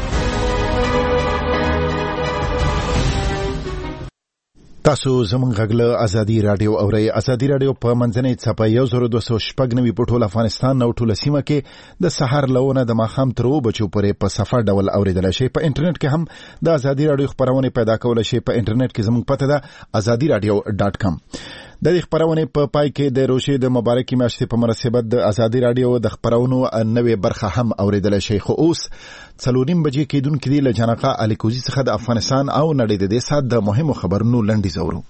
تاسو زمونږ غږ له ازادي رادیو اورئ. ازادي رادیو په منځنۍ څپه 1296 په ټول افغانستان او ټول سیمه کې د سحر لونه د ماښام تر 2 بجو پورې په صفر ډول اوریدل شي. په انټرنیټ کې هم د ازادي رادیو خبرونه پیدا کول شي. په انټرنیټ کې زموږ پته ده azadiradio.com. د دې خبرونه په پای کې د روشي د مبارکي میاشتې په مناسبت د ازادي رادیو د خبرونو نوې برخه هم اوریدل شي. خو اوس 4:30 بجې کېدونکې دی له جنقه الیکوزي څخه د افغانستان او نړۍ د دې سات د مهمو خبرونو لنډیز اورو.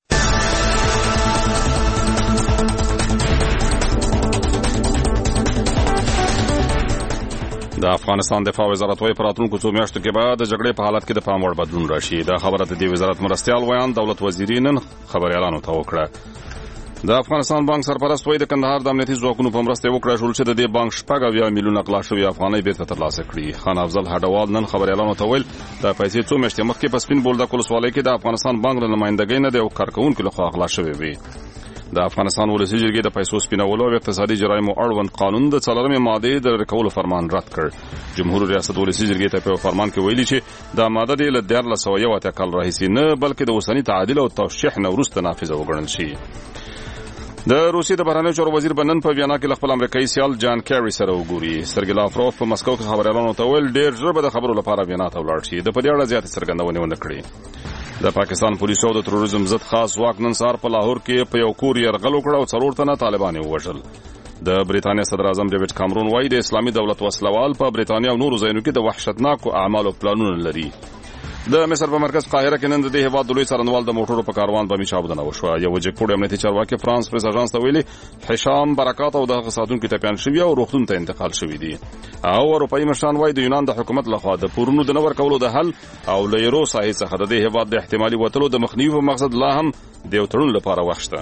د افغانستان دفاع وزارت وايي په راتلونکو څو میاشتو کې به د جګړې په حالت کې د پام وړ بدلون راشي. دا خبره د دې وزارت مرستیال ویان دولت وزیري نن خبريالانو ته وکړه. د افغانستان بانک سرپرست وایي د کندهار د امنیتي ځواکونو په مرسته وکړه شول چې د دې بانک 8 میلیونه غلا شوی افغانۍ بیرته ترلاسه کړي. خان افضل هډوال نن خبريالانو ته ویل د پیسې څو میاشتې مخکې په سپین بولدک ولسوالۍ کې د افغانستان بانک د نمائندګۍ نه د یو کارکونکو لخوا غلا شوی وي. د افغانستان ولسي جرګې د پیسو سپینولو او اقتصادي جرایمو اړوند قانون د 4مې ماده د رکولو فرمان رد کړ. جمهور ریاست ولسي جرګې ته په فرمان کې ویلي چې دا ماده د 1301 کال راهیسې نه بلکې د اوسنی تعدیل او توشیح نه وروسته نافذ وګڼل شي. د روسیې د بهرنیو چارو وزیر بنن په ویانا کې خپل امریکایي سیال جان کیری سره وګوري. سرګی لاوروف په مسکو کې خبريالانو ته ویل ډېر ژر به د خبرو لپاره ویانا ته ولاړ شي. د په دې اړه زیاتې څرګندونې ونه کړې. د پاکستان پولیسو د تروریزم ضد خاص ځواک نن سهار په لاهور کې په یو کور یرغل وکړ او 4 تنه طالبان ووژل. د بریتانیا صدر اعظم ډیوډ کامرون وایي د اسلامي دولت وسلوال په بریتانیا او نورو ځایونو کې د وحشتناکو اعمالو پلانونه لري. د مصر په مرکز قاهره کې نن د هیواد د لوی څارنوال د موټرو په کاروان باندې چاودنه وشوه. یو جګپوړ امنیتي چارواکي فرانس پریس اژانس ته ویلي هشام برکات او د ساتونکو ټپيان شوی او روغتون ته انتقال شوی دي. او اروپایي مشران وایي د یونان د حکومت لخوا د پورونو د نور کولو د حل او له یورو ساحې څخه د هیواد د احتمالي وټلو د مخنیوي په مقصد لا هم د یو تړون لپاره وخت شته.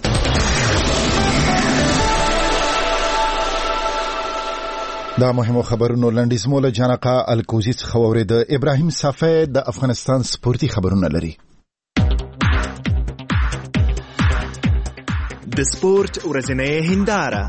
دا مهمو خبرونو لنډیز مولا جنقه الکوزي څخه اورید. ابراهیم صافی د افغانستان سپورتي خبرونه لري. د سپورت ورځنۍ هنداره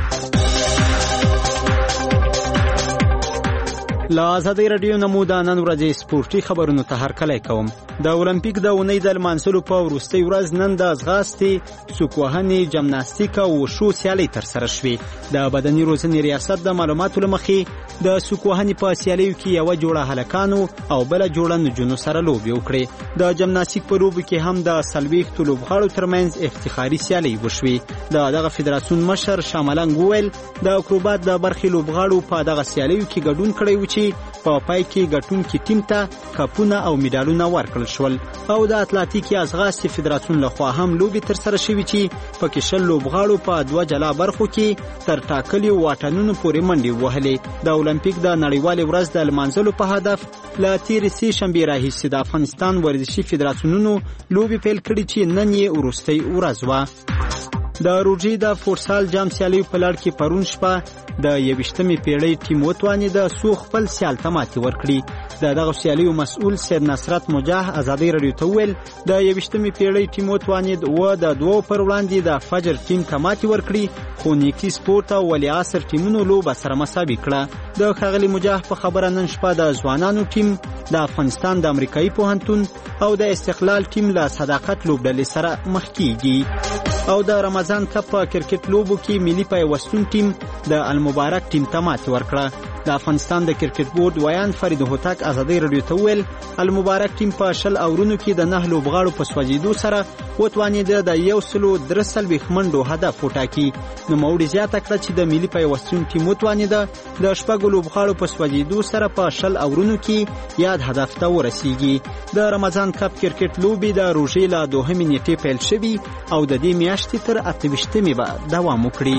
لا ازادي رادیو نمودا نن ورځې سپورتي خبرونو ته هرکلی کوم. د اولمپیک د اونۍ د لمانځلو په وروستۍ ورځ نن د ځغاستې، سوکوهنې، جمناستیک او وشو سیالۍ ترسره شوې. د بدني روزنې ریاست د معلوماتو له مخې د سوکوهنې په سیالیو کې یوه جوړه هلکانو او بله جوړه نجونو سره لوبې وکړې. د جمناستیک په لوبو کې هم د 40 لوبغاړو ترمنځ افتخاري سیالۍ وشوې. دغه فدراسیون مشر شاملنګ وویل د اکروبات د برخې لوبغاړو په دغه سیالیو کې ګډون کړی و چې په پای کې ګټونکي ټیم ته کپونه او میډالونه ورکړل شول. او د اتلانتیک یا ځغاستې فدراسیون لخوا هم لوبې ترسره شوې چې پکې 20 لوبغاړو په 2 جلا برخو کې تر ټاکلي واټنونو پورې منډې وهلې. د اولمپیک د نړیوالې ورځ د لمانځلو په هدف له تېرې سې شنبې راهیسې د افغانستان ورزشي فدراسیونونو لوبې پیل کړي چې نن یې وروستۍ ورځ وه. د روجي د فوټسال جام سیالیو په لړ کې پرون شپه د 21مې پیړۍ ټیم وتوانې د سو خپل سیال ته ماتې ورکړي. دغه سیالیو مسؤل سید نصرت مجاح ازادي رادیو ته ویل د 21مې پیړۍ ټیم وتوانې و د 2 پر وړاندې د فجر ټیم ته ماتې ورکړي، خو نیکی سپورت او ولی عصر ټیمونو لوبه سره مساوي کړه. د ښاغلي مجاح په خبره نن شپه د ځوانانو ټیم د افغانستان د امریکایي پوهنتون او د استقلال ټیم له صداقت لوبډلې سره مخ کیږي. او د رمضان کپ په کرکټ لوبو کې ملي پیوستون ټیم د المبارک ټیم ته ماتې ورکړه. د افغانستان د کرکټ بورډ ویان فرید هوتک ازادي رادیو ته ویل المبارک ټیم په 20 اورونو کې د 9 لوبغاړو په سوځیدو سره وتوانید د 130 منډو هدف وټاکي. نو موړي زیاته کړه چې د ملي پیوستون ټیم وتوانید د 10 لوبغاړو په سوځیدو سره په 20 اورونو کې یاد هدف ته ورسیږي. د رمضان کپ کرکټ لوبي د روژې له 2 نیټې پیل شوي او د دې میاشتې تر 28مې به دوام وکړي.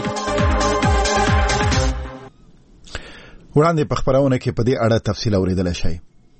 وړاندې په خبرونه کې په دې اړه تفصیل اوریدل شي.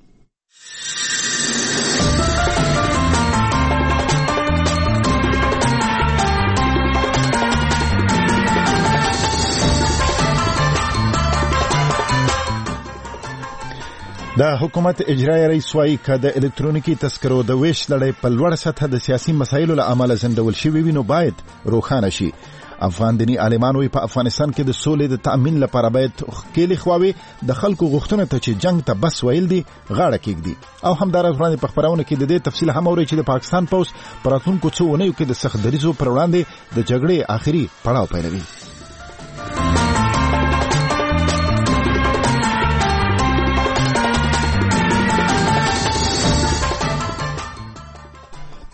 د حکومت اجرایي رئیس وايي چې د الکترونیکي تذکرو د ویش لړۍ په لوړ سطح د سیاسي مسایلو له امله زندول شوی وي نو باید روښانه شي. افغان دینی عالمانو په افغانستان کې د سولې د تأمین لپاره باید خېلی خواوي د خلکو غوښتنه ته چې جنگ ته بس ویل دي غاړه کېږدي. او همدارس وړاندې په خبرونه کې د دې تفصیل هم اوري چې د پاکستان پوس پراتونکو څو ونیو کې د سخت دریزو پر وړاندې د جګړې آخري پړاو پیلوي.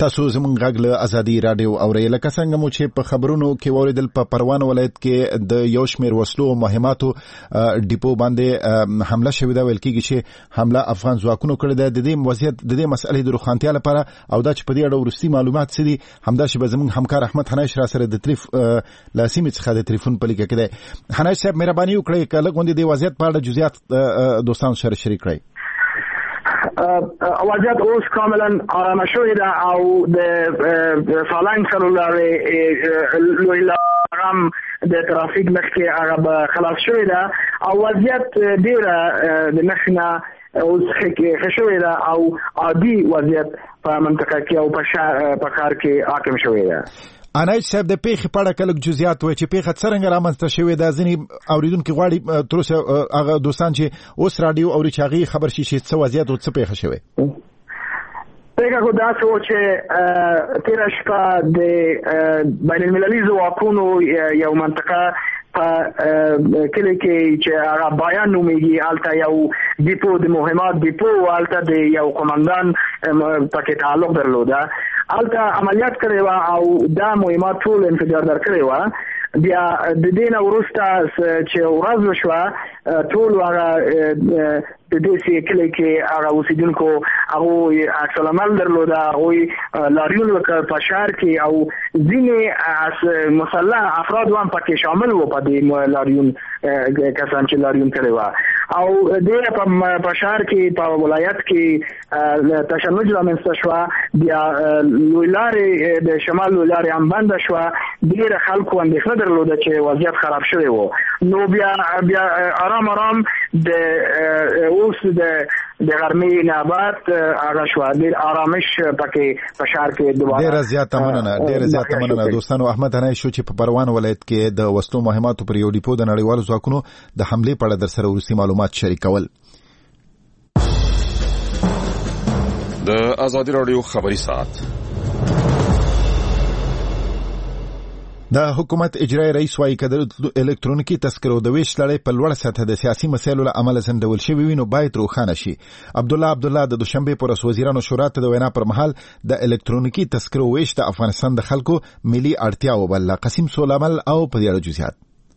تاسو زموږ غږ له ازادي رادیو اورئ. لکه څنګه مو چې په خبرونو کې واوریدل په پروان ولایت کې د یو شمېر وسلو او مهماتو ډیپو باندې حمله شوې ده. ویل کېږي چې حمله افغان ځواکونو کړې ده. د دې وضعیت د دې مسئلې د روښانتیا لپاره او دا چې په دې اړه وروستي معلومات څه دي همدا چې به زموږ همکار احمد حنایش را سره د تریف لاسیمې څخه د تلیفون په لیکه کې دی. حنایش صاحب مهرباني وکړئ که لږ غوندې د وضعیت په اړه جزئیات دوستانو سره شریک کړئ. وضعیت اوس کاملا آرامه شوې ده او د سالنګ سرولارې لوی لارم د ترافیک مخکې هغه خلاص شوې ده او وضعیت ډېره د مخې نه اوس ښه شوې ده او عادي وضعیت په منطقه کې او په ښار کې حاکم شوې ده. انایش صاحب د پیښې په اړه کلک جزئیات وایي چې پیښه څرنګه رامنځته شوې ده. ځینې اوریدونکي غواړي تر اوسه هغه دوستان چې اوس راډیو اوري چې هغې خبر شي چې څه وضعیت او څه پیښه شوې. پیښه خو داسې و چې تېره شپه د بین المللي ځواکونو یو منطقه په کلی کې چې هغه بایا نومېږي هلته یو ډیپو د مهمات ډیپو هلته د یو قمندان پکې تعلق درلوده. هلته عملیات کړی وه او دا مهمات ټول انفجار در کړی وه. بیا د دې نه وروسته چې ورځ وشوه ټول هغه د دې کلی کې هغه اوسېدونکو هغوی عکس العمل درلوده. هغوی لاریون وکړ په ښار کې او ځینې مسلح افراد هم پکې شامل وو په دې لاریون کسان چې لاریون کړی وه او دې په ښار کې په ولایت کې تشنج رامنځته شوه. بیا لوی لارې د شمال لوی لارې هم بنده شوه. ډېره خلکو اندېښنه درلوده چې وضعیت خراب شوی و. نو بیا آرام د اوس د غرمې نه بعد هغه شو ډېر آرامش پکې په ښار کې دوباره. ډېره زیاته مننه دوستانو. احمد حنایش شو چې په پروان ولایت کې د وسلو مهماتو پر یو ډیپو د نړیوالو ځواکونو د حملې په اړه در سره وروستي معلومات شریکول. د ازادي رادیو خبري ساعت. د حکومت اجرایی رئیس وايي که د الکترونیکي تذکرو د ویش لړۍ په لوړه سطح د سیاسي مسایلو له امله ځنډول شوي وي نو باید روښانه شي. عبدالله د دوشنبې په ورځ وزیرانو شورا ته د وینا پر مهال د الکترونیکي تذکرو ویش د افغانستان د خلکو ملي اړتیا وبلله. قسیم سولامل او په دې اړه جزئیات.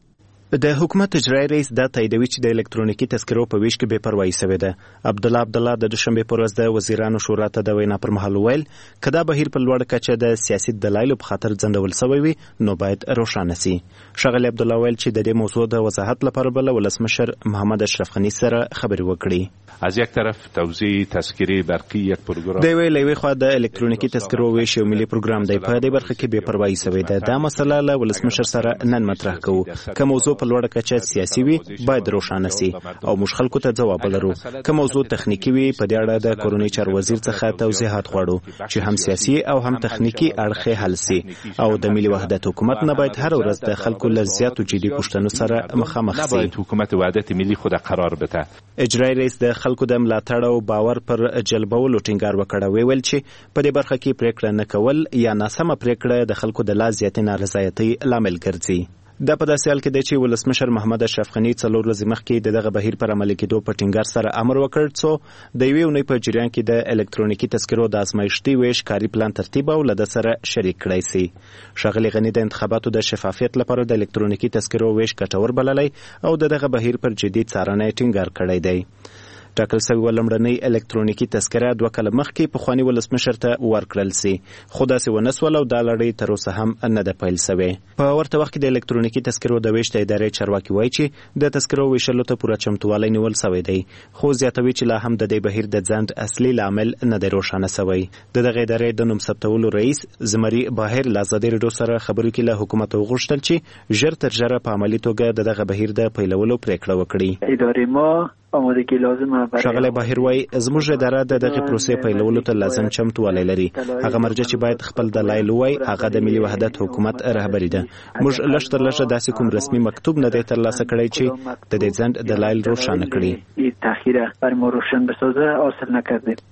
د حکومت اجرایی رئیس دا تاییدوي چې د الکترونیکي تذکرو په ویش کې بې پروایي شوې ده. عبدالله د دوشنبې په ورځ د وزیرانو شورا ته د وینا پر مهال ویل که دا بهیر په لوړه کچه د سیاسي دلایلو په خاطر ځنډول شوی وي نو باید روښانه سي. ښاغلي عبدالله ویل چې د دې موضوع د وضاحت لپاره به له ولسمشر محمد اشرف غني سره خبرې وکړي. از یک طرف توزیع تذکره برقی یک پروګرام دی ویل یوې خوا د الکترونیکي تذکرو ویش یو ملي پروګرام دی. په دې برخه کې بې پروایي شوې ده. دا مسله له ولسمشر سره نن مطرح کوو. که موضوع په لوړه کچه سیاسي وي باید روښانه سي او موږ خلکو ته ځواب ولرو. که موضوع تخنیکی وي په دې اړه د کورنۍ چارو وزیر څخه توضیحات غواړو چې هم سیاسي او هم تخنیکی اړخ حل سي او د ملي وحدت حکومت نه باید هر ورځ د خلکو له زیاتو جدي پوښتنو سره مخامخ سي. حکومت وحدت ملي خود قرار بده. اجرایی رئیس د خلکو د ملاتړ او باور پر جلبولو ټینګار وکړ. ویل چې په دې برخه کې پریکړه نه کول یا ناسمه پریکړه د خلکو د لا زیاتې نارضایتۍ لامل ګرځي. دا په داسې حال کې دی چې ولسمشر محمد اشرف غني 4 ورځې مخکې دغه بهیر پر عملي کېدو په ټینګار سره امر وکړ څو د یوې اونۍ په جریان کې د الکترونیکي تذکرو د ازمایښتي ویش کاري پلان ترتیب او له ده سره شریک کړی سي. ښاغلي غني د انتخاباتو د شفافیت لپاره د الکترونیکي تذکرو ویش ګټور بللی او دغه بهیر پر جدي څارنه ټینګار کړی دی. ټاکل شوی لومړنۍ الکترونیکي تذکره 2 کاله مخکې پخواني ولسمشر ته ورکړل سي خو داسې ونه سول او دا لړۍ تر اوسه هم نه ده پیل شوې. په ورته وخت کې د الکترونیکي تذکرو د ویش د ادارې چارواکي وایي چې د تذکرو ویشلو ته پوره چمتووالی نیول شوی دی خو زیاتوي چې لا هم د دې بهیر د ځنډ اصلي لامل نه دی روښانه شوی. د دغه ادارې د نوم ثبتولو رئیس زمري باهر له ازادي راډیو سره خبرو کې له حکومت وغوښتل چې ژر تر ژره په عملي توګه د دغه بهیر د پیلولو پریکړه وکړي. ادارې ما آمادگی لازمه. ښاغلی باهر وایي زموږ اداره د دغه پروسې پیلولو ته لازم چمتووالی لري. هغه مرجع چې باید خپل دلایل ووایي هغه د ملي وحدت حکومت رهبري ده. موږ لږ تر لږه داسې کوم رسمي مکتوب نه دی ترلاسه کړی چې د دې ځنډ دلایل روښانه کړي. تاخیر بر ما روشن بسازه حاصل نکرده.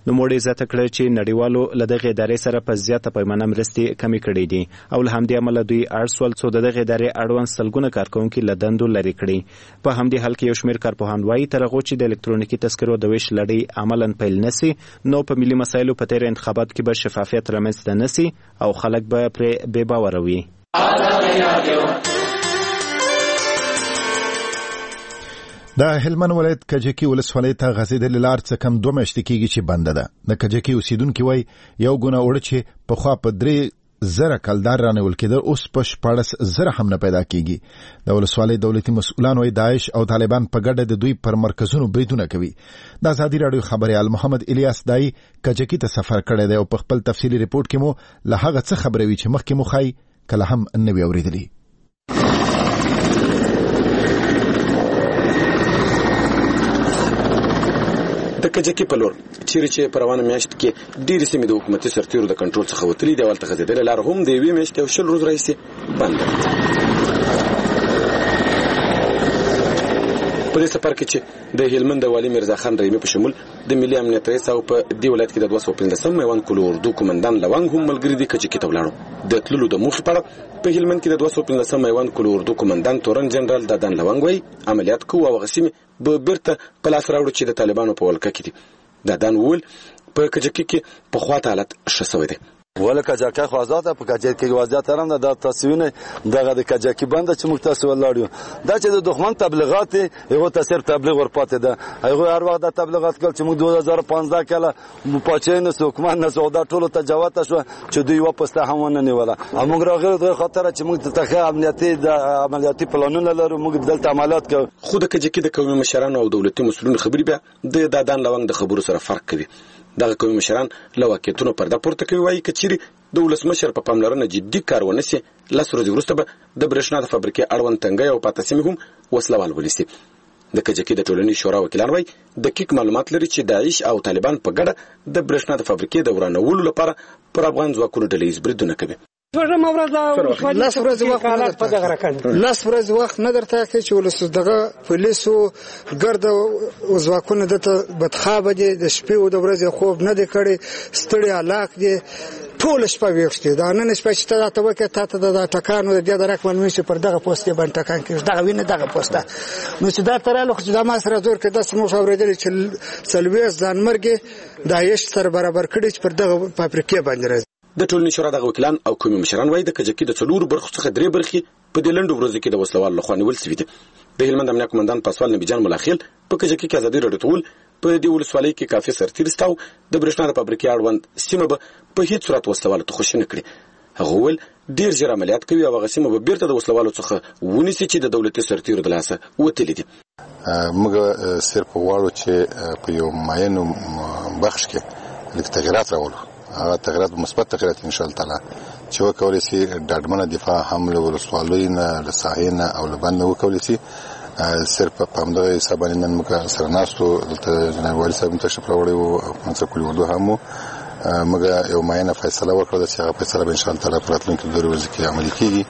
نوموړي زیاته کړه چې نړیوالو له دغې ادارې سره په زیاته پیمانه مرستې کمې کړې دي او له همدې امله دوی اړ سول څو د دغې ادارې اړوند سلګونه کارکوونکي له دندو لرې کړي. په همدې حال کې یو شمېر کارپوهان وایي تر هغو چې د الکترونیکي تذکرو د ویش لړۍ عملاً پیل نسي نو په ملي مسایلو په تیر انتخاباتو کې به شفافیت رامنځته نسي او خلک به پرې بې باوره وي. د هلمند ولایت کجکی ولسوالۍ ته غځېدلې لار څه کم 2 میاشتې کېږي چې بنده ده. د کجکی اوسیدونکي وایي یو ګونه اوړه چې پخوا په 3,000 کلدار رانیول کېده اوس په 14,000 هم نه پیدا کېږي. د ولسوالۍ دولتي مسؤلان وایي داعش او طالبان په ګډه د دوی پر مرکزونو بریدونه کوي. د ازادي راډیو خبريال محمد الیاس دای کجکی ته سفر کړی دی او په خپل تفصیلي ریپورت کې مو له هغه څه خبروي چې مخکې مو خای کله هم نه وی اوریدلی. د کجکی په لور چیرې چې په روانه میاشت کې ډېرې سیمې د حکومتي سرتیرو د کنټرول څخه وتلي دي، هلته غځېدلې لار هم د 1 میاشتې او 20 ورځې راهیسې بنده ده. په دې سفر کې چې د هلمند والي میرزا خان رحیمي په شمول د ملي امنیت رئیس او په دې ولایت کې د 215 میوند کلو اردو قومندان لونګ هم ملګري دي کجکی ته ولاړو. د تللو د موخې په اړه په هلمند کې د 215 میوند کلو اردو قومندان تورن جنرال دادان لونګ وایي عملیات کوو او غسیمه به بیرته په لاس راوړو چې د طالبانو په ولکه کې دي. دادان وویل په کجکی کې په خواته حالت ښه شوی دی. ولا کجاکه خو آزاده په کجکی وضعیت هم نه د تصویرونه دغه د کجکی بنده چې موږ تاسو ولاړو دا چې د دښمن تبلیغات یو تاثیر تبلیغ ورپاتې ده. هغه هر وخت د تبلیغات کول چې موږ 2015 کله پاچین حکومت نه سودا ټولو ته جواب شو چې دوی واپس ته هم نه نیوله. موږ راغلو د خاطر چې موږ ته عملیاتي پلانونه لرو، موږ بدلته عملیات کوو. خو د کجکی د قومي مشرانو او دولتي مسؤلینو خبرې بیا د دادان لونګ د خبرو سره فرق کوي. دغه قومي مشران له واقعیتونو پرده پورته کوي، وایي کچېرې د ولسمشر په پاملرنه جدي کار ونسي 10 ورځې وروسته به د برېښنا د فابریکې اړوند تنګۍ او پاته سیمې هم وسلوال ونیسي. د کجکی د ټولنې شورا وکیلان وایي دقیق معلومات لري چې داعش او طالبان په ګډه د برېښنا د فابریکې د ورانولو لپاره پر افغان ځواکونو ډلهییز بریدونه کوي. لاس ورځ وخت نه درته کې چې ولس دغه پولیسو ګرد ځواکونه د بدخابه دي د شپې او د ورځې خوب نه دی کړي، ستړي علاق دي، ټول شپه ویښتي دا نن شپه چې ته وکړې ته د ټکانو د درک معلومي چې پر دغه پوسټ باندې ټکان کېږي دغه وینه دغه پوسټه نو چې دا تراله چې دا ما سره زور کې د سمو اوریدل چې سلويس ځانمرګي داعش سره برابر کړي چې پر دغه فابریکې باندې راځي. د ټولنې شورا دغه وکیلان او قومي مشران وایي د کجکی د 4 برخو څخه 3 برخې په دې لنډو ورځو کې د وسلوال لخوا نیول شوي دي. د هلمند امنیه قومندان پاسوال نبی جان ملاخیل په کجکی کې ازادي راډیو ته وویل په دې ولسوالۍ کې کافي سرتیر شته او د برېښنا د فابریکې اړوند سیمه به په هیڅ صورت وسلوالو ته خوشي نه کړي. هغه وویل ډېر ژر عملیات کوي او هغه سیمه به بیرته د وسلوالو څخه ونیسي چې د دولتي سرتیرو د لاسه وتلي دي. موږ صرف غواړو چې په یو معین بخش کې لږ تغیرات راوړو. هغه تغیرات مثبت تغیرات ان شاء الله تعالی چې وکولای شي ډاډمنه دفاع حمله ولسوالۍ نه لساحې نه او لبند وکولای شي. صرف په همدغه حساب باندې نن موږ سره ناستو دلته جناب والي صاحب تشریف راوړی او منصب کلی اردو هم موږ یو معینه فیصله وکړه چې هغه فیصله به ان شاء الله تعالی په راتلونکي 2 ورځې کې عملي کیږي.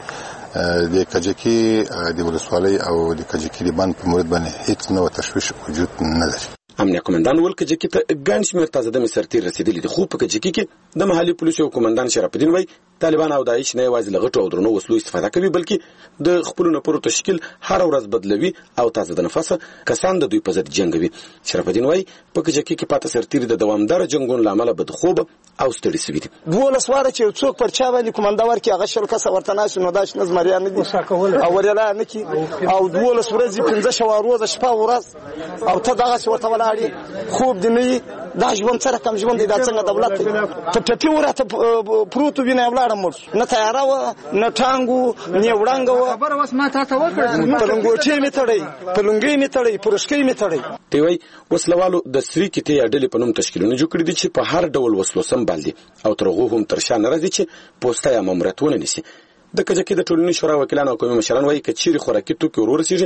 د کجکی د ولسوالۍ او د کجکی د بند په مورد باندې هیڅ نوع تشویش وجود نه لري. امنیه قومندان ول کجکی ته ګڼ شمېر تازه دمې سرتیر رسیدلي دي، خو په کجکی کې د محلي پولیسو قومندان شرف الدین وایي طالبان او داعش نه یوازې له غټو او درنو وسلو استفاده کوي بلکې د خپلو نفرو تشکیل هر ورځ بدلوي او تازه د نفسه کسان د دوی په ضد جنګوي. شرف الدین وایي په کجکی کې پاته سرتیر د دوامدار جنگونو لامل بدخوب او ستړي شوي دي. 12 واره چې څوک پر چا باندې کومنده ورکي هغه شل کس ورته ناس نو داش نظمریان دي او ورلا نه کی او 12 ورځې 15 ورځې شپه ورځ او ته دغه ورته ولاړی خوب دی نه دا ژوند سره کم ژوند دی دا څنګه دولت ته ټټي ورته پروتو ویني ولاړم نه تیارا و نه ټانګو نه وړانګو خبر اوس ما ته وکړ پلنګوچې می تړي پلنګي می تړي پرشکې می تړي. دی وای وسلوالو د سری کته اډلې په نوم تشکیلونه جوړ کړی دي چې په هر ډول وسلو سمبال دي او ترغه هم ترشان راځي چې پوسټه یا ماموریتونه نيسي. د کجکی د ټولنې شورا وکیلانو او قومي مشران وایي کچېری خوراکي توکي ورورسیږي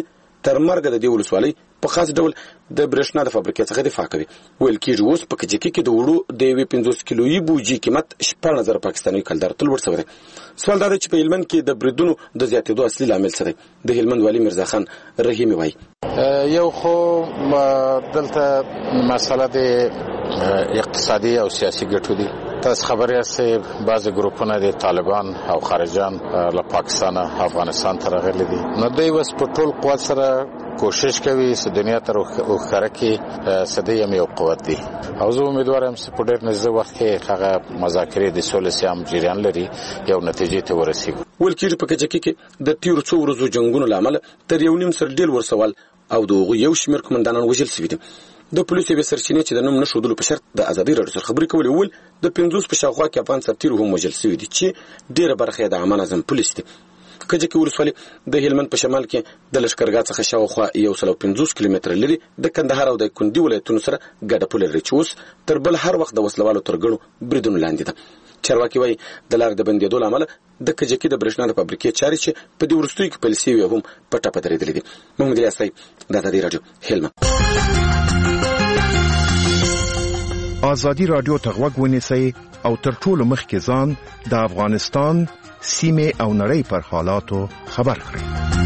تر مرګ د دې ولسوالۍ په خاص ډول د برېښنا د فابریکې څخه دفاع کوي. ویل کېږي اوس په کجکي کې د وړو د 50 کیلویي بوجي قیمت 16000 پاکستاني کلدار تل ور شوی. سوال دا دی چې په هلمند کې د بریدونو د زیاتېدو اصلي عامل څه دی؟ د هلمند والي مرزا خان رحیمي وایي یو خو دلته مسله د اقتصادي او سیاسي ګټو دي. تاسو خبر یاست بعض ګروپونه د طالبان او خارجان له پاکستان او افغانستان ته راغلي دي. نو دوی اوس په ټول قوت سره کوشش کوي چې دنیا ته وښکاره کړي چې دوی یو قوت دي. او زه امیدوارم چې په ډېر نږدې وخت کې هغه مذاکرې د سولې سیام جریان لري یو نتیجې ته ورسیږي. ویل کېږي په کجکي کې د تیرو څو ورځو جنګونو له امله تر 1.5 سر ډېر ورسوال او دغه یو شمېر قومندانان وژل شوي دي. د پولیسو به سرچینې چې د نوم نشودلو په شرط د ازادي راډیو سره خبرې کولې ول د 50 په شاوخوا کې افغان سرتیرو هم وژل شوي دي چې ډېره برخه د امان اعظم پولیس دي. کجکي ولسوالي د هلمند په شمال کې د لشکرګاه څخه شاوخوا 150 کیلومتر لري د کندهار او د کندي ولایتونو سره ګډه پوله لري چې اوس تر بل هر وخت د وسلوالو ترګړو بریدونو لاندې ده. چارواکي وایي د لار د بندېدو له امله د کجکي د برېښنا د فابریکې چارې چې په دې وروستیو کې پیل شوي هم په ټپه درېدلې دي. محمد الیاس د ازادي راډیو هلمند. ازادي راډیو ته غوږ ونیسئ او تر ټولو مخکې ځان د افغانستان سیمه او نړۍ پر حالاتو خبر کړئ.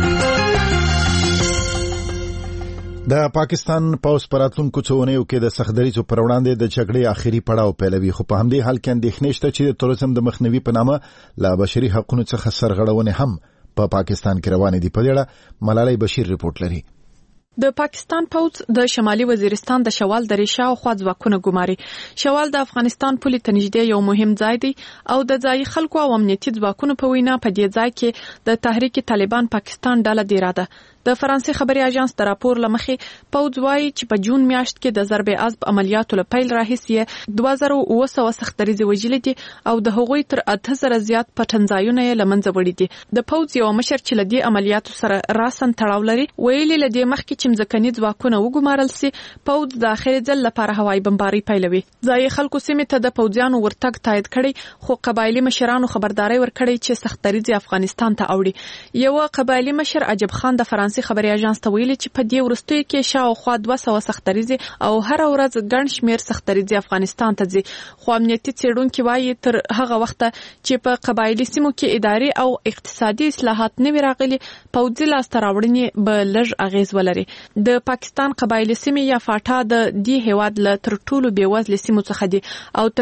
د پاکستان پوز پراتونکو څونیو کې د سختدریزو پر وړاندې د جګړې آخري پړاو پیلوي، خو په همدې حال کې اندېښنې شته چې د تروریزم د مخنیوي په نامه لا بشري حقوقو څخه سرغړونې هم په پاکستان کې روانې دي. په دې اړه ملالۍ بشیر رپورټ لري. د پاکستان پوز د شمالي وزیرستان د شوال درې شاوخوا ځواکونه ګماري. شوال د افغانستان پولې ته نږدې یو مهم ځای دی او د ځایي خلکو او امنیتي ځواکونو په وینا په دې ځای کې د تحریک طالبان پاکستان ډله دیره ده. د فرانسې خبري اژانس د راپور لمخې پوز وايي چې په جون میاشت کې د ضرب عصب عملیاتو له پیل راهیسې 2900 سختدریزې وژلې دي او د هغوی تر 8000 زیات پټنځایونه یې لمنځه وړي دي. د پوز یو مشر چې لدی عملیاتو سره راسن تړاو لري ویلي لدی مخکې چې ځمکني ځواکونه وګمارل سي پوز د اخري ځل لپاره هوایي بمباري پیلوي. ځای خلکو سیمه ته د پوزیانو ورتګ تایید کړي، خو قبایلی مشرانو خبرداري ورکړي چې سختدریزې افغانستان ته اوړي. یو قبایلی مشر عجب خان د فرانسې خبري اژانس ته ویلي چې په دې وروستیو کې شاوخوا 200 سختدریزې او هر ورځ ګڼ شمېر سختدریزې افغانستان ته ځي. خو امنیتي څېړونکي وایي تر هغه وخته چې په قبایلی سیمو کې اداري او اقتصادي اصلاحات نه وي راغلي پوځي لاسته راوړنې به لږ اغیز ولري. د پاکستان قبایلی سیمې یا فاټا د دې هیواد له تر ټولو بیوزلې سیمو څخه دي او تر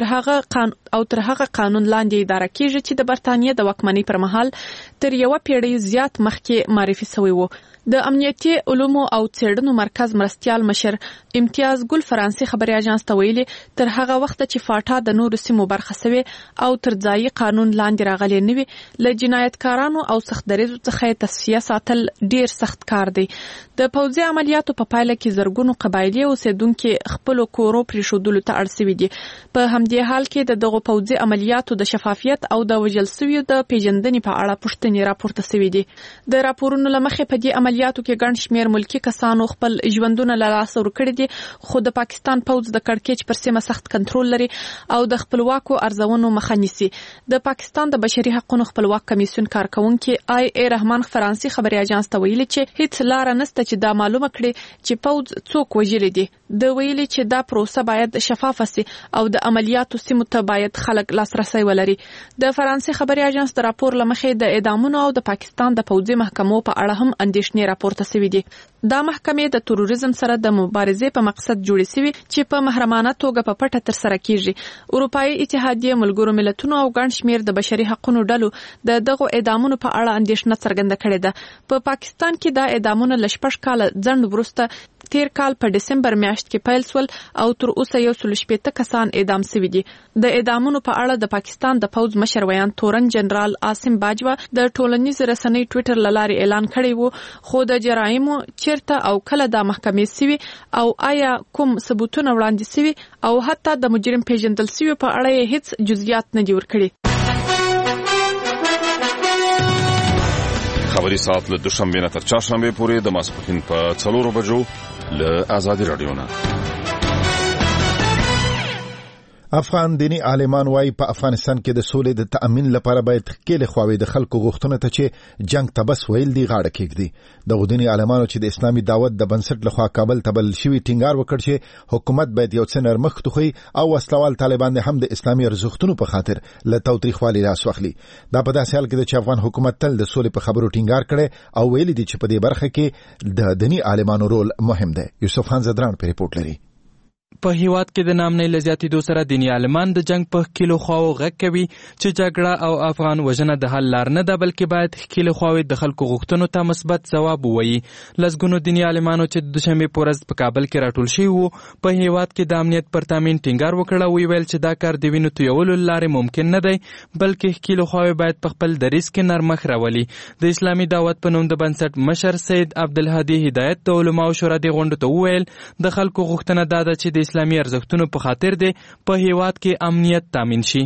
هغه قانون لاندې اداره کیږي چې د برتانیې د واکمنۍ پر مهال تر یو پیړۍ زیات مخکې معرفي شوی و. د امنیتي علومو او څېړنو مرکز مرستيال مشر امتیاز ګل فرانسې خبري اژانس ته ویلي تر هغه وخت چې فاټا د نورو سیمو برخه شوی او تر ځایي قانون لاندې راغلي نه وي له جنایتکارانو او سختدریزو څخه تصفیه ساتل ډیر سخت کار دی. د پوځي عملیاتو په پایله کې زرګونو قبایلی اوسیدونکو خپل کورو پریښودلو ته اړ شوي دي. په همدې حال کې دغه پوځي عملیاتو د شفافیت او د وژل شویو د پیژندنې په اړه پوښتنې راپورته شوې دي. د راپورونو لمخې په دې عملیاتو کې ګڼ شمېر ملکی کسانو خپل ژوندونه له لاسه ورکړي دي، خو د پاکستان پوځ د کړکېچ پر سیمه سخت کنټرول لري او د خپلواکو ارزونو مخه نیسي. د پاکستان د بشري حقوقو خپلواک کمیسیون کارکونکي ای رحمان فرانسې خبري اژانس ته ویلي چې هیڅ لار نشته چې دا معلومه کړي چې پوځ څوک وژلي دي. د ویلي چې دا پروسه باید شفافه سي او د عملیاتو سیمو ته باید خلک لاسرسي ولري. د فرانسې خبري اژانس د راپور لمخې د اعدامونو او د پاکستان د پوځي محکمو په اړه هم اندېښنې راپورته شوې دي. دا محکمې د تروریزم سره د مبارزې په مقصد جوړې شوې چې په محرمانه توګه په پټه ترسره کیږي. اروپאי اتحادیه، ملګرو ملتونو او ګڼ شمېر د بشري حقوقو ډلو دغه اعدامونو په اړه اندېښنه څرګنده کړې ده. په پاکستان کې دا اعدامونه ل 6 کال ځنډ وروسته تیر کال په ډسمبر میاشت کې پیل شول او تر اوسه 160 کسان اعدام شوي دي. د اعدامونو په اړه د پاکستان د پوځ مشر ویان تورن جنرال عاصم باجوا د ټولنیز رسنۍ ټوئیټر لاري اعلان کړی وو، خو د جرایمو چیرته او کله د محکمې سوي او آیا کوم ثبوتونه وړاندې سوي او حتی د مجرم پیژندل سوي په اړه هیڅ جزئیات نه دي ورکړي. خبري ساعت له دوشنبه نه تر چهارشنبه پورې د ماسپښین په 4 بجو له ازادي رادیو نه. افغان دینی عالمان وايي په افغانستان کې د سولې د تأمین لپاره باید خېل خواوې د خلکو غوښتنه ته چې جنگ ته بس ویل دی غاړه کېږدي. د دینی عالمانو چې د اسلامي دعوت د بنسټ لخوا کابل ته بل شوی ټینګار وکړ چې حکومت باید یو څه نرمښت وکړي او وسلوال طالبان هم د اسلامي ارزښتونو په خاطر له تاوتریخوالي لاس واخلي. دا په داسې حال کې چې افغان حکومت تل د سولې په خبرو ټینګار کړي او ویلي دي چې په دې برخه کې د دینی عالمانو رول مهم دی. یوسف خان زدران په ریپورت لري. په هیواد کې د نامنۍ لزیاتېدو سره دیني عالمان د جنگ په ښکیلو خواو غږ کوي چې جګړه او افغان وژنه د حل لار نه ده، بلکې باید ښکیلو خواوې د خلکو غوښتنو ته مثبت ځواب ووایي. لسګونو دیني عالمانو چې د دوشنبې په ورځ په کابل کې راټول شوي وو په هیواد کې د امنیت پر تامین ټینګار وکړ او ویل چې دا کار د وینو تویولو لارې ممکن نه دی، بلکې ښکیلو خواوې باید په خپل دریځ کې نرمښت راولي. د اسلامي دعوت په نوم د بنسټ مشر سید عبدالهادي هدایت د علماو شورا دې غونډو ته وویل د خلکو غوښتنه دا ده چې د اسلامي ارزښتونو په خاطر دی په هیواد کې امنیت تامین شي.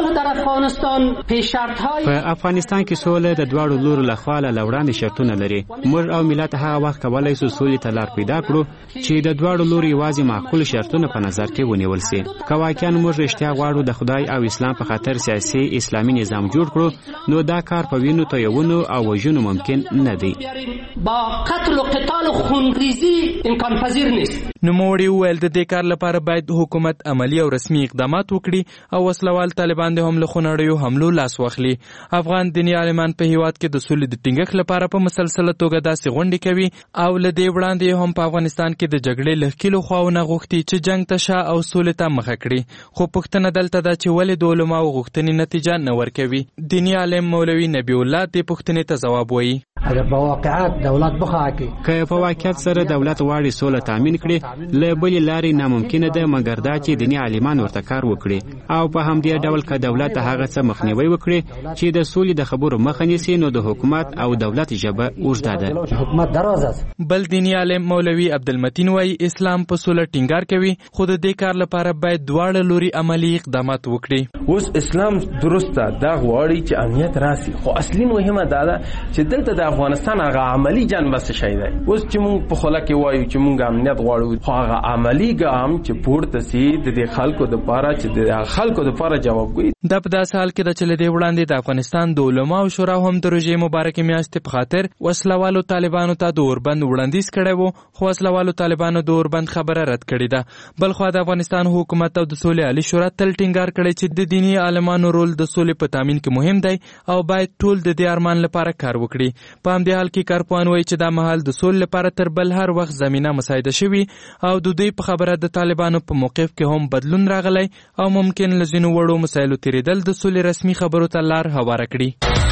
په افغانستان کې سوله د دواړو لورو لخوا له وړاندې شرطونه لري. موږ او ملت هغه وخت کولای شو سولې ته لار پیدا کړو چې د دواړو لورو یوازې معقول شرطونه په نظر کې ونیول شي. که واقعا موږ رښتیا غواړو د خدای او اسلام په خاطر سیاسي اسلامي نظام جوړ کړو نو دا کار په وینو تویونو او وژنو ممکن نه دی. با قتل و قتال و خونریزی امکان پذیر نیست. نوموړي وویل د دې کار لپاره باید حکومت عملی او رسمي اقدامات وکړي او وسلوال طالبان د هم له خونړیو حملو لاس واخلي. افغان دیني عالمان په هیواد کې د سولې د ټینګښت لپاره په مسلسله توګه داسې غونډې کوي او له دې وړاندې هم په افغانستان کې د جګړې له ښکیلو خواوو نه غوښتي چې جنګ ته شا او سولې ته مخه کړي. خو پوښتنه دلته ده چې ولې د علماو غوښتنې نتیجه نه ورکوي. دیني عالم مولوي نبی الله دې پوښتنې ته ځواب وایي. که په واقعیت سره دولت غواړي سوله تامین کړي له بلې لارې ناممکنه ده مګر دا چې دیني عالمان ورته کار وکړي او په همدې ډول که دولت د هغه څه مخنیوی وکړي چې د سولې د خبرو مخه نیسي نو د حکومت او دولت ژبه اوږده ده. بل دیني عالم مولوي عبدالمتین وایي اسلام په سوله ټینګار کوي خو د دې کار لپاره باید دواړه لوري عملی اقدامات وکړي. اوس اسلام درسته دا غواړي چې امنیت راسي خو اصلي مهمه دا ده چې دلته د افغانستان هغه عملی جنبه څه شی دی. اوس چې موږ په خوله کې وایو چې موږ امنیت غواړو خو هغه عملی ګام چې پورته سي د خلکو دپاره چې د خلکو دپاره جوابګوی. دا په داسې حال کې ده چې له دې وړاندې د افغانستان د علماو شورا هم د روژې مبارکې میاشتې په خاطر وسلوالو طالبانو ته د اوربند وړاندیز کړی و خو وسلوالو طالبانو د اوربند خبره رد کړې ده. بلخوا د افغانستان حکومت او د سولې عالي شورا تل ټینګار کړی چې د دیني عالمانو رول د سولې په تامین کې مهم دی او باید ټول د دې ارمان لپاره کار وکړي. په همدې حال کې کارپوهان وایي چې دا مهال د سولې لپاره تر بل هر وخت زمینه مساعده شوي او د دوی په خبره د طالبانو په موقف کې هم بدلون راغلی او ممکن له ځینو وړو مسایلو تېرېدل د سولې رسمي خبرو ته لار هواره کړي.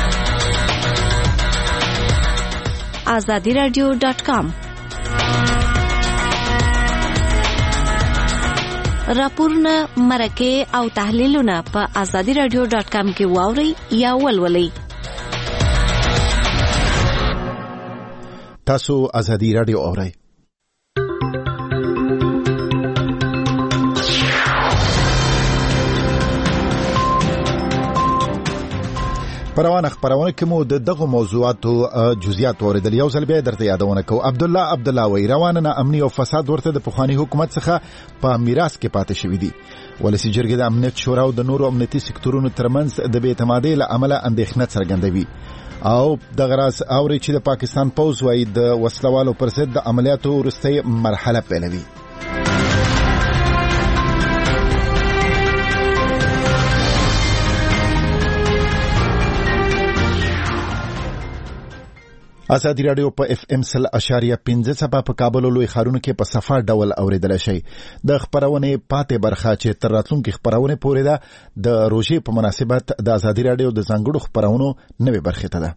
azadiradio.com راپورونه مرکه او تحلیلونه په azadiradio.com کې واورئ یا ولولئ. تاسو ازادي رادیو اورئ. پروانه خبرونه کې مو د دغه موضوعاتو جزئیات اوریدل. یو ځل بیا درته یادونه کوم عبدالله وی روانه نه امني او فساد ورته د پخوانی حکومت څخه په میراث کې پاتې شوی دی. ولسی جرګه د امنیت شورا او د نورو امنیتي سکتورونو ترمنځ د بې اعتمادۍ له امله اندېښنه څرګندوي او د غراس اوري چې د پاکستان پوز وايي د وسلوالو پر ضد د عملیاتو وروستۍ مرحله پیلوي. ازادي رادیو په اف ام 100.15 په کابل لوی خارونو کې په صفه ډول اوریدل شي. د خبرونه پاتې برخه چې تر راتلونکي خبرونه پورې ده د روژې په مناسبت د ازادي رادیو د ځانګړو خبرونو نوې برخه ته ده.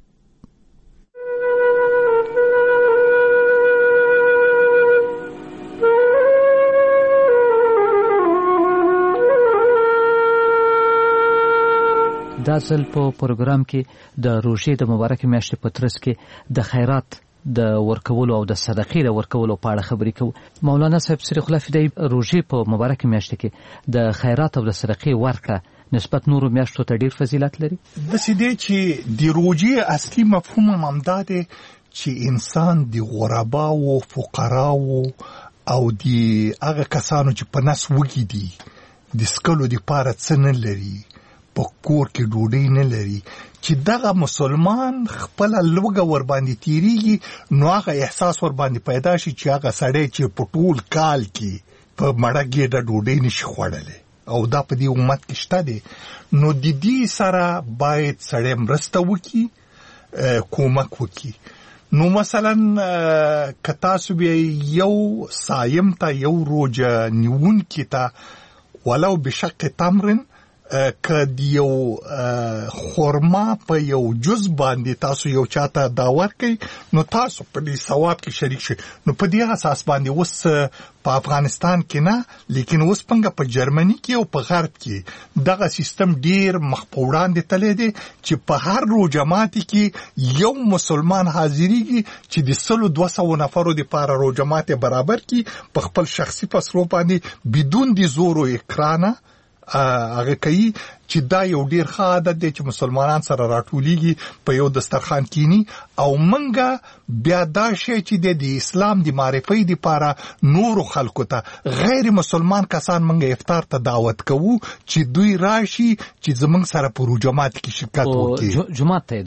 دا ځل په پروګرام کې د روژې د مبارک میاشتې په ترڅ کې د خیرات د ورکولو او د صدقې د ورکولو په اړه خبرې کوو. مولانا صاحب سریح الله فدایي روژې په مبارک میاشتې کې د خیرات او د صدقې ورکړه نسبت نورو میاشتو ته ډیر فضیلت لري. داسې دی چې د روژې اصلي مفهوم همدا دی چې انسان د غرباو فقراو او د هغه کسانو چې په نس وږي دي د سکلو دپاره څه نه لري، په کور کې ډوډۍ نه لري، چې دغه مسلمان خپله لوږه ورباندې تیریږي، نو هغه احساس ورباندې پیدا شي چې هغه سړی چې په ټول کال کې په مړه ګېډه ډوډۍ نشي خوړلی او دا په دې امت کې شته دی، نو د دې سره باید سړی مرسته وکړي، کومک وکړي. نو مثلا که تاسو بیا یو صایم ته، یو روژه نیونکي ته ولو بشق تمرن که د یو خورما په یو جز باندې تاسو یو چاته دا ورکړئ، نو تاسو په دې ثواب کې شریک شئ. نو په دې اساس باندې اوس په افغانستان کې نه، لیکن اوس څنګه په جرمني کې او په غرب کې دغه سیستم ډیر مخ په وړاندې تللی دی چې په هر روژه ماتي کې یو مسلمان حاضریږي چې د 100-200 نفرو دپاره روژه ماتي برابر کړي په خپل شخصي پسرو باندې بدون د زور و اکرانه هغه کوي، چې دا یو ډیر ښه عادت دی چې مسلمانان سره راټولیږي، په یو دسترخوان کینی، او منګه بیا دا شی چې د اسلام د معرفي دپاره نورو خلکو ته غیر مسلمان کسان منګه افطار ته دعوت کوو چې دوی راشي چې زمونږ سره په روژه ماتي کې شرکت وکړي. جماعت ته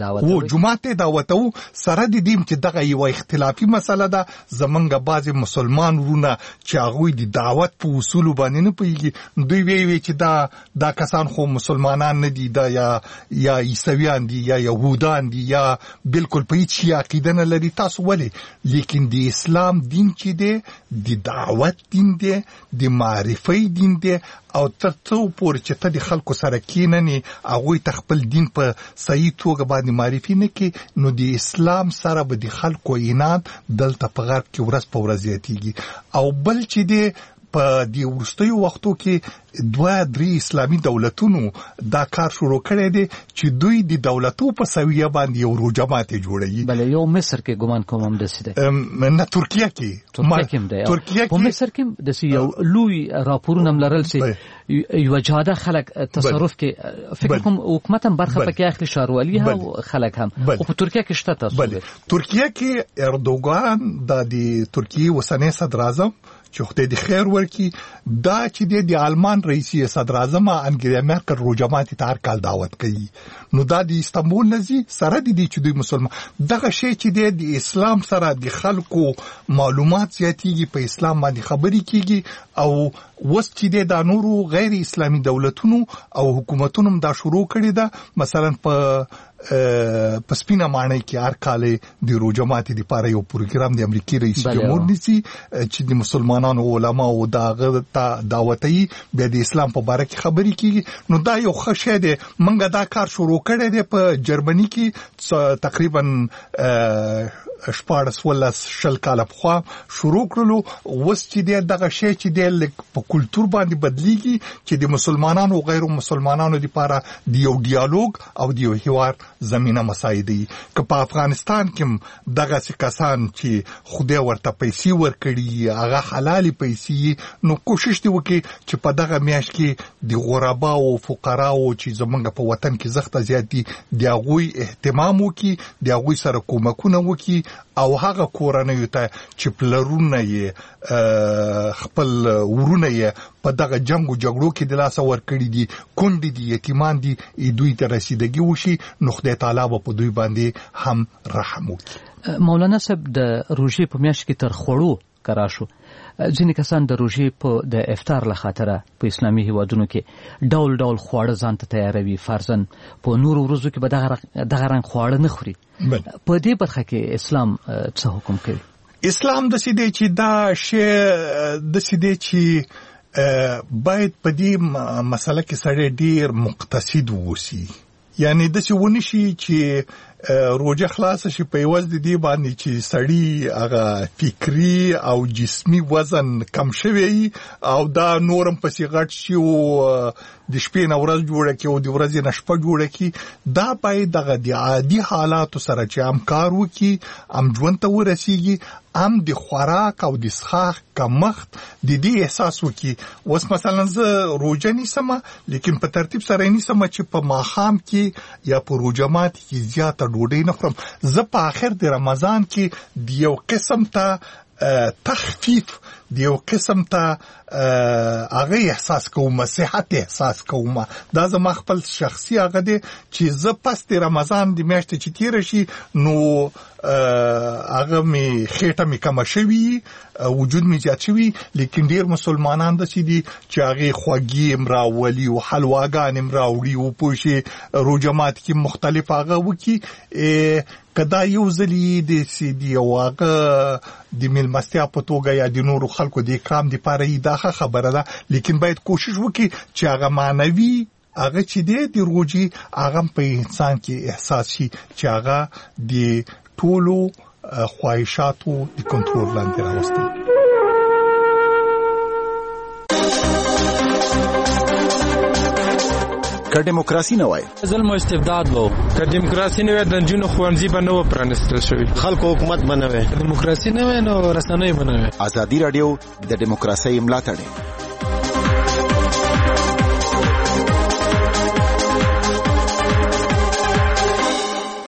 دعوت وو سره د دې چې دغه یو اختلافي مسله ده. زمونږ بعضې مسلمان ورونه چې هغوی د دعوت په اصولو باندې نه پوهېږي، دوی وی چې دا کسان خو مسلمانان نه دي، دا یا عیسویان دي یا یهودان دي یا بالکل په هیڅ شي عقیده نه لري. تاسو ولې؟ لیکن د اسلام دین چې دی د دعوت دین دی، د معرفي دین دی، او تر څو پورې چې ته د خلکو سره کیننې هغوی ته خپل دین په صحیح توګه باندې معرفي نه کړي، نو د اسلام سره به د خلکو عناد دلته په غرب کې ورځ په ورځ زیاتېږي. او بل چې دی په دې وروستیو وختو کې 2-3 اسلامي دولتونو دا کار شروع کړی دی چې دوی د دولتو په سویه باندې یو روژه ماتي جوړوي. بله یو مصر کې ګمان کوم هم داسې دی، نه ترکیه کې هم دی. په مصر کې داسې یو لوی راپورونه هم لرل چې یوه جاده خلک تصرف کې، فکر کوم حکومت هم برخه پکې اخلي، ښاروالي هم خلک هم، خو په ترکیه کې شته. تاسو ترکیه کې اردوغان د ترکیه اوسنی صدراعظم چې خدای دې خیر ورکړي، دا چې د آلمان رئیس صدر اعظم انګلا مرکل روژه ماتي ته هر کال دعوت کوي، نو دا د استانبول نزي سره د دې چې دوی مسلمان دغه شی چې د اسلام سره د خلکو معلومات زیاتېږي، په اسلام باندې خبرې کیږي، او وس چې د نورو غیر اسلامي دولتونو او حکومتونو هم دا شروع کړی ده. مثلا په سپینه ماڼۍ کې هر کال د روژه ماتي لپاره یو پروګرام د امریکای رئیس جمهور نیسي چې د مسلمانانو علماو دغه ته دعوتي بیا د اسلام په اړه کې خبرې کیږي. نو دا یو ښه شی دی. منګه دا کار شروع کړی دی په جرمني کې تقریبا 14 کاله پخوا شروع کړلو. اوس چې دغه شی چې دی په کلتور باندې بدلیږي چې د مسلمانانو او غیر مسلمانانو لپاره د یو ډیالوګ او د یو حوار زمينه مساعدي. که په افغانستان کې دغه کسان چې خدای ورته پیسې ورکړي هغه حلالي پیسې، نو کوشش دی وکړي چې په دغه میاشت کې د غربا او فقراو چې زمونږ په وطن کې زخته زیات دي د هغوی اهتمام وکړي، د هغوی سره کومکونه وکړي، او هغه کورنۍ ته چې پلرونه یې خپل ورونه یې په دغه جنگ او جګړو کې د لاس ورکړي دي، کونډې دي، یتیمان دي، دوی ته رسیدګي وشي، نو خدای تعالی په دوی باندې هم رحم وکړي. مولانا صاحب د روژې په میاشت کې تر خوړو کرا شو. ځینې کسان د روژې په د افطار له خاطره په اسلامي هیوادونو کې ډول ډول خواړه ځان ته تیاروي، فرضاً په نورو ورځو کې به دغه رنګ خواړه نه خوري. په دې برخه کې اسلام څه حکم کوي؟ اسلام د سیده چې دا شی د سیده چې باید په دې مسله کې سړی ډیر مقتصد ووسی، یعنی د څه ونشي چې روزه خلاص شي په یوز د دې باندې چې سړی هغه فکری او جسمی وزن کم شوی او دا نورم پسې غټ شي او د شپې نه ورځ جوړه کی او د ورځې نه شپه جوړه کی. دا باید دغه د عادي حالاتو سره چې هم کار وکي، هم ژوند ته ورسیږي، هم د خوراک او د څښاک کمښت د دې احساس وکي. اوس مثلا زه روزه نیسم، لیکن په ترتیب سره نیسم چې په ماښام کې یا په روزه ماتي کې زیاته ډوډۍ نه خورم. زه په آخر د رمضان کې د یو قسم ته تخفیف د یو قسم ته هغه احساس کوم، صحت احساس کوم. دا زما خپل شخصي هغه دی چې زه پس د رمضان د میاشتې چې تیر شي نو هغه می خېټه می کم شوي، وجود می زیات شوي، لیکن ډیر مسلمانان د سې دي چې هغه خوږی امراولي او حلواګان امراوړي او پوښي روجمات کې مختلف هغه وکي کدا یو ځلی د سې دي او هغه د ملمستیا په توګه یا د نورو خلکو د اکرام د پاره دا خبره ده، لیکن باید کوشش وکړي چې هغه معنوي هغه چې د روجي هغه په انسان کې احساس شي چې هغه د ټولو خواهشاتو د کنټرول لاندې راوستي. که دیموکراسي نه وای ظلم او استبداد وو، که دیموکراسي نه وای د جنونو خوانځي به نه و پرانستل شوی، خلکو حکومت بنوي، دیموکراسي نه وای نو رسنۍ بنوي. ازادي رادیو د دیموکراسي ملاتړ